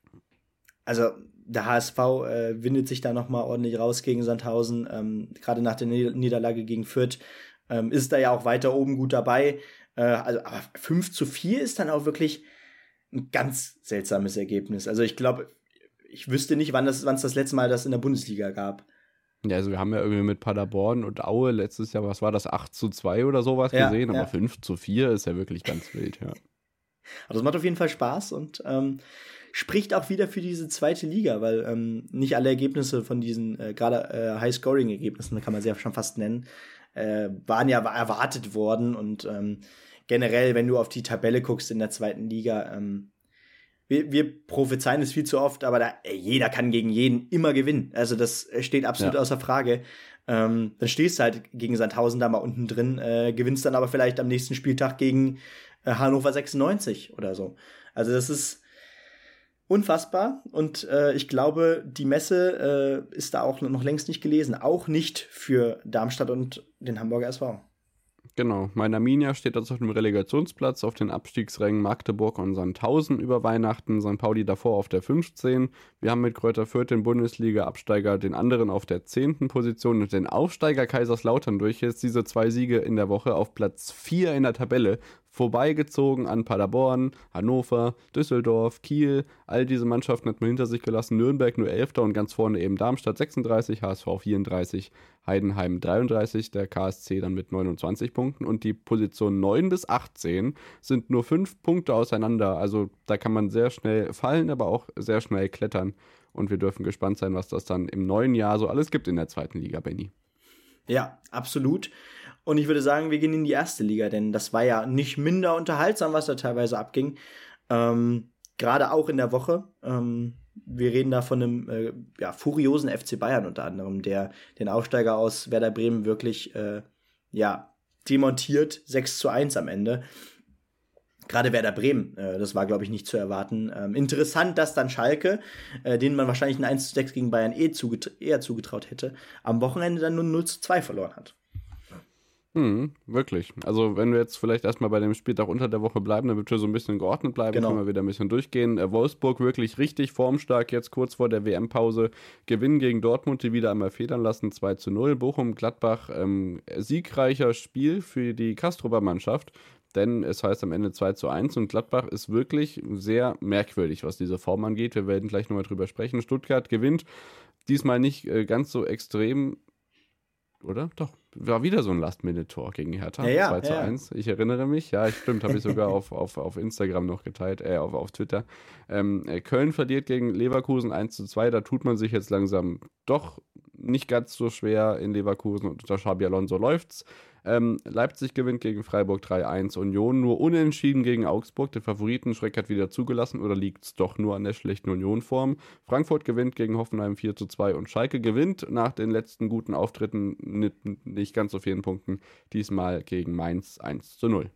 also der H S V äh, windet sich da nochmal ordentlich raus gegen Sandhausen. Ähm, gerade nach der Nieder- Niederlage gegen Fürth ähm, ist da ja auch weiter oben gut dabei. Äh, also, aber fünf zu vier ist dann auch wirklich ein ganz seltsames Ergebnis. Also ich glaube, ich wüsste nicht, wann das, wann es das letzte Mal das in der Bundesliga gab. Ja, also wir haben ja irgendwie mit Paderborn und Aue letztes Jahr, was war das, acht zu zwei oder sowas ja, gesehen, aber ja. fünf zu vier ist ja wirklich ganz wild, ja. Aber das macht auf jeden Fall Spaß und ähm, spricht auch wieder für diese zweite Liga, weil ähm, nicht alle Ergebnisse von diesen, äh, gerade äh, High-Scoring-Ergebnissen, kann man sie ja schon fast nennen, äh, waren ja erwartet worden und ähm, generell, wenn du auf die Tabelle guckst in der zweiten Liga, ähm, Wir, wir prophezeien es viel zu oft, aber da, ey, jeder kann gegen jeden immer gewinnen. Also das steht absolut ja. außer Frage. Ähm, dann stehst du halt gegen Sandhausen da mal unten drin, äh, gewinnst dann aber vielleicht am nächsten Spieltag gegen äh, Hannover sechsundneunzig oder so. Also das ist unfassbar und äh, ich glaube, die Messe äh, ist da auch noch längst nicht gelesen. Auch nicht für Darmstadt und den Hamburger S V. Genau, mein Arminia steht also auf dem Relegationsplatz auf den Abstiegsrängen Magdeburg und Sandhausen über Weihnachten, Sankt Pauli davor auf der fünfzehn. Wir haben mit Kräuter Fürth den Bundesliga-Absteiger, den anderen auf der zehnten Position und den Aufsteiger Kaiserslautern durch jetzt diese zwei Siege in der Woche auf Platz vier in der Tabelle. Vorbeigezogen an Paderborn, Hannover, Düsseldorf, Kiel. All diese Mannschaften hat man hinter sich gelassen. Nürnberg nur Elfter und ganz vorne eben Darmstadt sechsunddreißig, H S V vierunddreißig, Heidenheim dreiunddreißig, der K S C dann mit neunundzwanzig Punkten. Und die Positionen neun bis achtzehn sind nur fünf Punkte auseinander. Also da kann man sehr schnell fallen, aber auch sehr schnell klettern. Und wir dürfen gespannt sein, was das dann im neuen Jahr so alles gibt in der zweiten Liga, Benni. Ja, absolut. Und ich würde sagen, wir gehen in die erste Liga, denn das war ja nicht minder unterhaltsam, was da teilweise abging. Ähm, Gerade auch in der Woche. Ähm, wir reden da von einem äh, ja, furiosen F C Bayern unter anderem, der den Aufsteiger aus Werder Bremen wirklich äh, ja, demontiert. sechs zu eins am Ende. Gerade Werder Bremen, äh, das war, glaube ich, nicht zu erwarten. Ähm, interessant, dass dann Schalke, äh, denen man wahrscheinlich ein eins zu sechs gegen Bayern eh zuget- eher zugetraut hätte, am Wochenende dann nur null zu zwei verloren hat. Hm, wirklich. Also wenn wir jetzt vielleicht erstmal bei dem Spieltag unter der Woche bleiben, damit wir so ein bisschen geordnet bleiben, genau. können wir wieder ein bisschen durchgehen. Äh, Wolfsburg wirklich richtig formstark, jetzt kurz vor der W M-Pause. Gewinn gegen Dortmund, die wieder einmal federn lassen, zwei zu null. Bochum, Gladbach, ähm, siegreicher Spiel für die Kastrober Mannschaft, denn es heißt am Ende zwei zu eins und Gladbach ist wirklich sehr merkwürdig, was diese Form angeht. Wir werden gleich nochmal drüber sprechen. Stuttgart gewinnt, diesmal nicht äh, ganz so extrem, oder? Doch. War wieder so ein Last-Minute-Tor gegen Hertha, ja, ja, zwei zu ja. eins. Ich erinnere mich, ja, stimmt, habe ich sogar auf, auf, auf Instagram noch geteilt, äh, auf, auf Twitter. Ähm, Köln verliert gegen Leverkusen eins zu zwei, da tut man sich jetzt langsam doch nicht ganz so schwer in Leverkusen und unter Xabi Alonso läuft's. Ähm, Leipzig gewinnt gegen Freiburg drei eins, Union nur unentschieden gegen Augsburg. Der Favoritenschreck hat wieder zugelassen oder liegt es doch nur an der schlechten Union-Form. Frankfurt gewinnt gegen Hoffenheim vier zu zwei und Schalke gewinnt nach den letzten guten Auftritten mit nicht ganz so vielen Punkten, diesmal gegen Mainz eins zu null.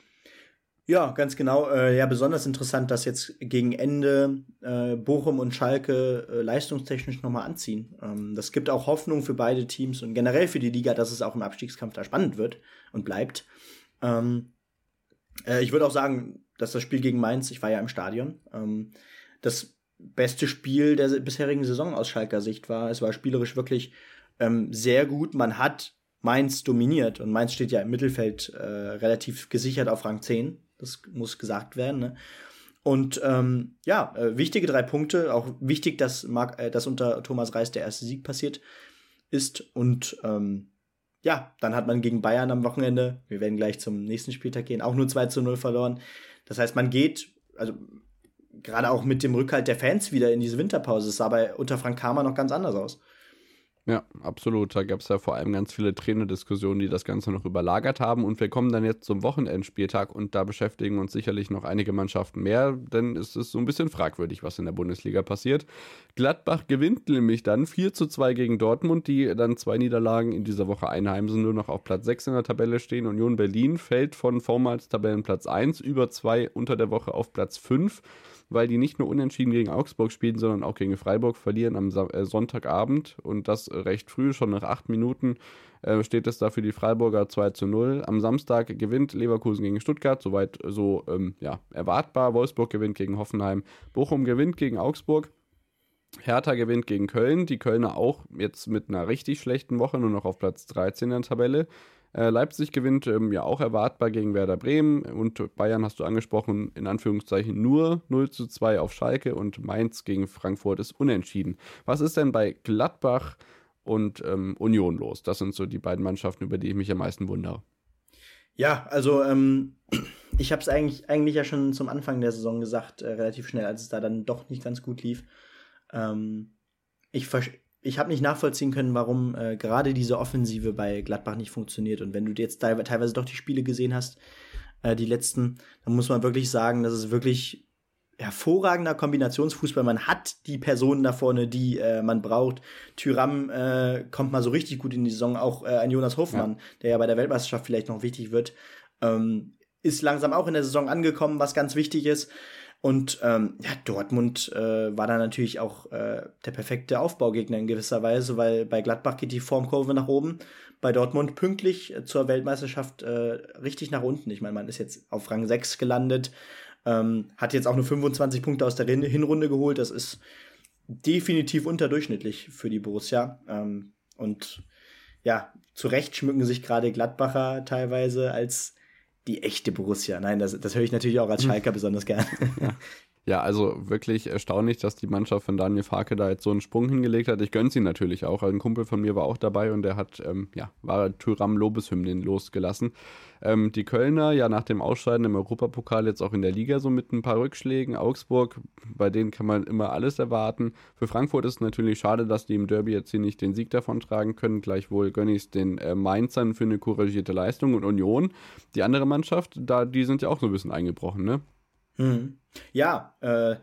Ja, ganz genau. Äh, ja, besonders interessant, dass jetzt gegen Ende äh, Bochum und Schalke äh, leistungstechnisch nochmal anziehen. Ähm, das gibt auch Hoffnung für beide Teams und generell für die Liga, dass es auch im Abstiegskampf da spannend wird und bleibt. Ähm, äh, ich würde auch sagen, dass das Spiel gegen Mainz, ich war ja im Stadion, ähm, das beste Spiel der bisherigen Saison aus Schalker Sicht war. Es war spielerisch wirklich ähm, sehr gut. Man hat Mainz dominiert und Mainz steht ja im Mittelfeld äh, relativ gesichert auf Rang zehn. Das muss gesagt werden. Ne? Und ähm, ja, äh, wichtige drei Punkte. Auch wichtig, dass, Marc, äh, dass unter Thomas Reis der erste Sieg passiert ist. Und ähm, ja, dann hat man gegen Bayern am Wochenende, wir werden gleich zum nächsten Spieltag gehen, auch nur zwei zu null verloren. Das heißt, man geht, also gerade auch mit dem Rückhalt der Fans wieder in diese Winterpause. Es sah aber unter Frank Kramer noch ganz anders aus. Ja, absolut. Da gab es ja vor allem ganz viele Trainerdiskussionen, die das Ganze noch überlagert haben. Und wir kommen dann jetzt zum Wochenendspieltag und da beschäftigen uns sicherlich noch einige Mannschaften mehr, denn es ist so ein bisschen fragwürdig, was in der Bundesliga passiert. Gladbach gewinnt nämlich dann vier zu zwei gegen Dortmund, die dann zwei Niederlagen in dieser Woche einheimsen, nur noch auf Platz sechs in der Tabelle stehen. Union Berlin fällt von vormals Tabellenplatz eins über zwei unter der Woche auf Platz fünf. Weil die nicht nur unentschieden gegen Augsburg spielen, sondern auch gegen Freiburg verlieren am Sonntagabend und das recht früh, schon nach acht Minuten äh, steht es da für die Freiburger zwei zu null. Am Samstag gewinnt Leverkusen gegen Stuttgart, soweit so ähm, ja, erwartbar. Wolfsburg gewinnt gegen Hoffenheim, Bochum gewinnt gegen Augsburg. Hertha gewinnt gegen Köln, die Kölner auch jetzt mit einer richtig schlechten Woche, nur noch auf Platz dreizehn in der Tabelle. Leipzig gewinnt ähm, ja auch erwartbar gegen Werder Bremen und Bayern hast du angesprochen, in Anführungszeichen nur null zu zwei auf Schalke und Mainz gegen Frankfurt ist unentschieden. Was ist denn bei Gladbach und ähm, Union los? Das sind so die beiden Mannschaften, über die ich mich am meisten wundere. Ja, also ähm, ich habe es eigentlich, eigentlich ja schon zum Anfang der Saison gesagt, äh, relativ schnell, als es da dann doch nicht ganz gut lief. Ähm, ich verstehe Ich habe nicht nachvollziehen können, warum äh, gerade diese Offensive bei Gladbach nicht funktioniert. Und wenn du jetzt teilweise doch die Spiele gesehen hast, äh, die letzten, dann muss man wirklich sagen, das ist wirklich hervorragender Kombinationsfußball. Man hat die Personen da vorne, die äh, man braucht. Thuram äh, kommt mal so richtig gut in die Saison. Auch äh, ein Jonas Hofmann, ja. der ja bei der Weltmeisterschaft vielleicht noch wichtig wird, ähm, ist langsam auch in der Saison angekommen, was ganz wichtig ist. Und ähm, ja, Dortmund äh, war da natürlich auch äh, der perfekte Aufbaugegner in gewisser Weise, weil bei Gladbach geht die Formkurve nach oben, bei Dortmund pünktlich äh, zur Weltmeisterschaft äh, richtig nach unten. Ich meine, man ist jetzt auf Rang sechs gelandet, ähm, hat jetzt auch nur fünfundzwanzig Punkte aus der Hin- Hinrunde geholt. Das ist definitiv unterdurchschnittlich für die Borussia. Ähm, und ja, zu Recht schmücken sich gerade Gladbacher teilweise als die echte Borussia. Nein, das, das höre ich natürlich auch als Schalker besonders gern. Ja. Ja, also wirklich erstaunlich, dass die Mannschaft von Daniel Farke da jetzt so einen Sprung hingelegt hat. Ich gönn's ihn natürlich auch. Ein Kumpel von mir war auch dabei und der hat, ähm, ja, war Thuram Lobeshymnen losgelassen. Ähm, die Kölner, ja, nach dem Ausscheiden im Europapokal jetzt auch in der Liga so mit ein paar Rückschlägen. Augsburg, bei denen kann man immer alles erwarten. Für Frankfurt ist es natürlich schade, dass die im Derby jetzt hier nicht den Sieg davontragen können. Gleichwohl gönne ich es den äh, Mainzern für eine couragierte Leistung und Union. Die andere Mannschaft, da, die sind ja auch so ein bisschen eingebrochen, ne? Hm. Ja, äh,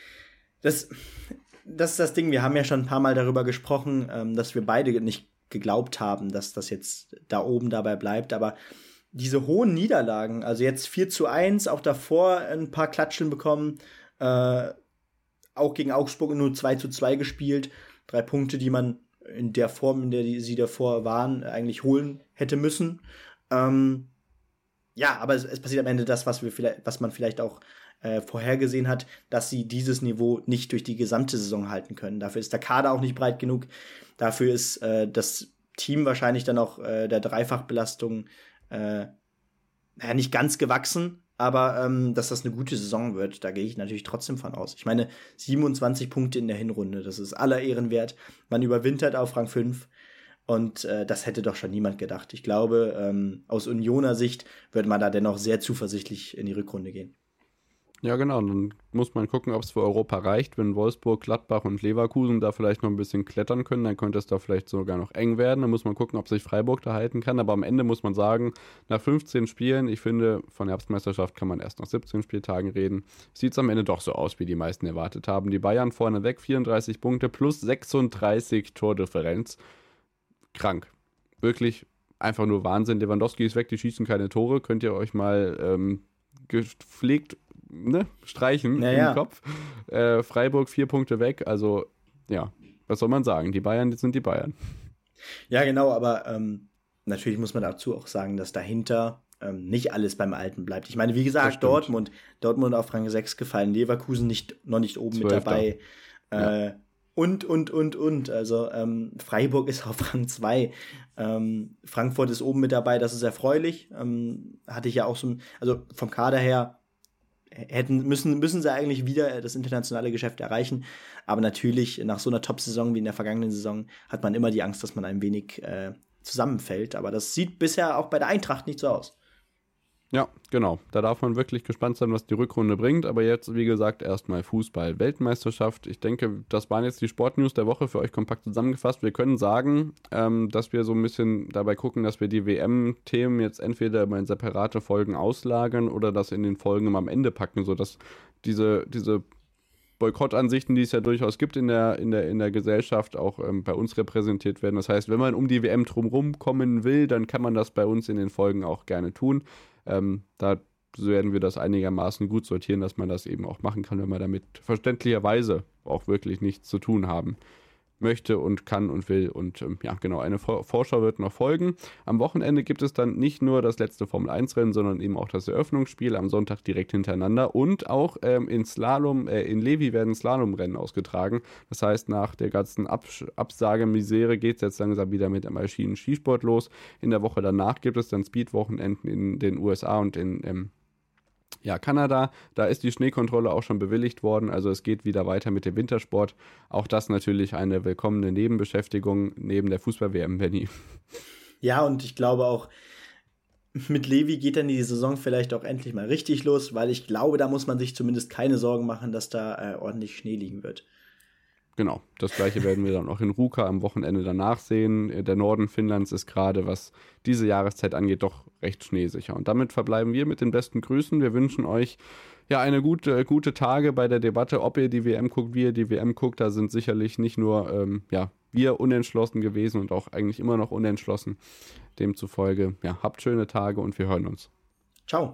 das, das ist das Ding. Wir haben ja schon ein paar Mal darüber gesprochen, ähm, dass wir beide nicht geglaubt haben, dass das jetzt da oben dabei bleibt. Aber diese hohen Niederlagen, also jetzt vier zu eins, auch davor ein paar Klatschen bekommen, äh, auch gegen Augsburg nur zwei zu zwei gespielt. Drei Punkte, die man in der Form, in der die, sie davor waren, eigentlich holen hätte müssen. Ähm, Ja, aber es, es passiert am Ende das, was wir vielleicht, was man vielleicht auch äh, vorhergesehen hat, dass sie dieses Niveau nicht durch die gesamte Saison halten können. Dafür ist der Kader auch nicht breit genug. Dafür ist äh, das Team wahrscheinlich dann auch äh, der Dreifachbelastung äh, naja, nicht ganz gewachsen, aber ähm, dass das eine gute Saison wird, da gehe ich natürlich trotzdem von aus. Ich meine, siebenundzwanzig Punkte in der Hinrunde, das ist aller Ehren wert. Man überwintert auf Rang fünf. Und äh, das hätte doch schon niemand gedacht. Ich glaube, ähm, aus Unioner Sicht würde man da dennoch sehr zuversichtlich in die Rückrunde gehen. Ja, genau. Und dann muss man gucken, ob es für Europa reicht. Wenn Wolfsburg, Gladbach und Leverkusen da vielleicht noch ein bisschen klettern können, dann könnte es da vielleicht sogar noch eng werden. Dann muss man gucken, ob sich Freiburg da halten kann. Aber am Ende muss man sagen, nach fünfzehn Spielen, ich finde, von der Herbstmeisterschaft kann man erst nach siebzehn Spieltagen reden, sieht es am Ende doch so aus, wie die meisten erwartet haben. Die Bayern vorne weg, vierunddreißig Punkte plus sechsunddreißig Tordifferenz. Krank. Wirklich einfach nur Wahnsinn. Lewandowski ist weg, die schießen keine Tore. Könnt ihr euch mal ähm, gepflegt Ne, streichen naja. im Kopf. Äh, Freiburg vier Punkte weg, also ja, was soll man sagen? Die Bayern sind die Bayern. Ja, genau, aber ähm, natürlich muss man dazu auch sagen, dass dahinter ähm, nicht alles beim Alten bleibt. Ich meine, wie gesagt, Dortmund, Dortmund auf Rang sechs gefallen, Leverkusen nicht, noch nicht oben Zwölfter. Mit dabei. Äh, ja. Und, und, und, und. Also ähm, Freiburg ist auf Rang zwei. Ähm, Frankfurt ist oben mit dabei, das ist erfreulich. Ähm, hatte ich ja auch so, also vom Kader her hätten müssen, müssen sie eigentlich wieder das internationale Geschäft erreichen. Aber natürlich, nach so einer Top-Saison wie in der vergangenen Saison, hat man immer die Angst, dass man ein wenig äh, zusammenfällt. Aber das sieht bisher auch bei der Eintracht nicht so aus. Ja, genau. Da darf man wirklich gespannt sein, was die Rückrunde bringt. Aber jetzt, wie gesagt, erstmal Fußball-Weltmeisterschaft. Ich denke, das waren jetzt die Sportnews der Woche für euch kompakt zusammengefasst. Wir können sagen, ähm, dass wir so ein bisschen dabei gucken, dass wir die W M-Themen jetzt entweder in separate Folgen auslagern oder das in den Folgen am Ende packen, sodass diese, diese Boykottansichten, die es ja durchaus gibt in der, in der, in der Gesellschaft, auch ähm, bei uns repräsentiert werden. Das heißt, wenn man um die W M drumherum kommen will, dann kann man das bei uns in den Folgen auch gerne tun. Ähm, da werden wir das einigermaßen gut sortieren, dass man das eben auch machen kann, wenn man damit verständlicherweise auch wirklich nichts zu tun haben möchte und kann und will. Und ähm, ja, genau, eine Vor- Vorschau wird noch folgen. Am Wochenende gibt es dann nicht nur das letzte Formel eins Rennen, sondern eben auch das Eröffnungsspiel am Sonntag direkt hintereinander. Und auch ähm, in Slalom, äh, in Levi werden Slalomrennen ausgetragen. Das heißt, nach der ganzen Abs- Absagemisere geht es jetzt langsam wieder mit dem Maschinen-Skisport los. In der Woche danach gibt es dann Speed-Wochenenden in den U S A und in ähm, Ja, Kanada, da ist die Schneekontrolle auch schon bewilligt worden, also es geht wieder weiter mit dem Wintersport. Auch das natürlich eine willkommene Nebenbeschäftigung neben der Fußball-W M, Benny. Ja, und ich glaube auch, mit Levi geht dann die Saison vielleicht auch endlich mal richtig los, weil ich glaube, da muss man sich zumindest keine Sorgen machen, dass da äh, ordentlich Schnee liegen wird. Genau, das gleiche werden wir dann auch in Ruka am Wochenende danach sehen. Der Norden Finnlands ist gerade, was diese Jahreszeit angeht, doch recht schneesicher. Und damit verbleiben wir mit den besten Grüßen. Wir wünschen euch ja eine gute, gute Tage bei der Debatte, ob ihr die W M guckt, wie ihr die W M guckt. Da sind sicherlich nicht nur ähm, ja, wir unentschlossen gewesen und auch eigentlich immer noch unentschlossen. Demzufolge, ja, habt schöne Tage und wir hören uns. Ciao.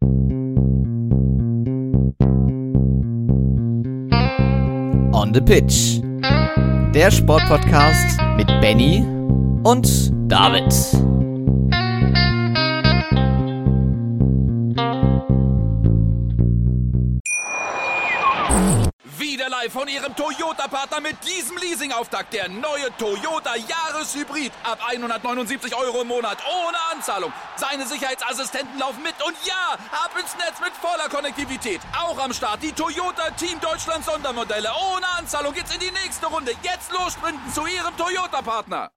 On the Pitch. Der Sportpodcast mit Benny und David. Wieder live von Ihrem Toyota-Partner mit diesem Leasing-Auftakt. Der neue Toyota Jahreshybrid. Ab hundertneunundsiebzig Euro im Monat. Ohne Anzahlung. Seine Sicherheitsassistenten laufen mit. Und ja, ab ins Netz mit voller Konnektivität. Auch am Start die Toyota Team Deutschland Sondermodelle. Ohne Anzahlung geht's in die nächste Runde. Jetzt los sprinten zu Ihrem Toyota-Partner.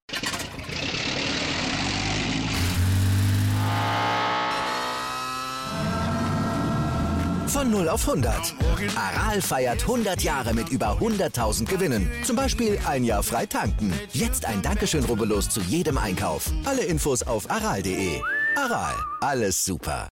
Von null auf hundert. Aral feiert hundert Jahre mit über hunderttausend Gewinnen. Zum Beispiel ein Jahr frei tanken. Jetzt ein Dankeschön, rubbellos zu jedem Einkauf. Alle Infos auf aral punkt de. Aral, alles super.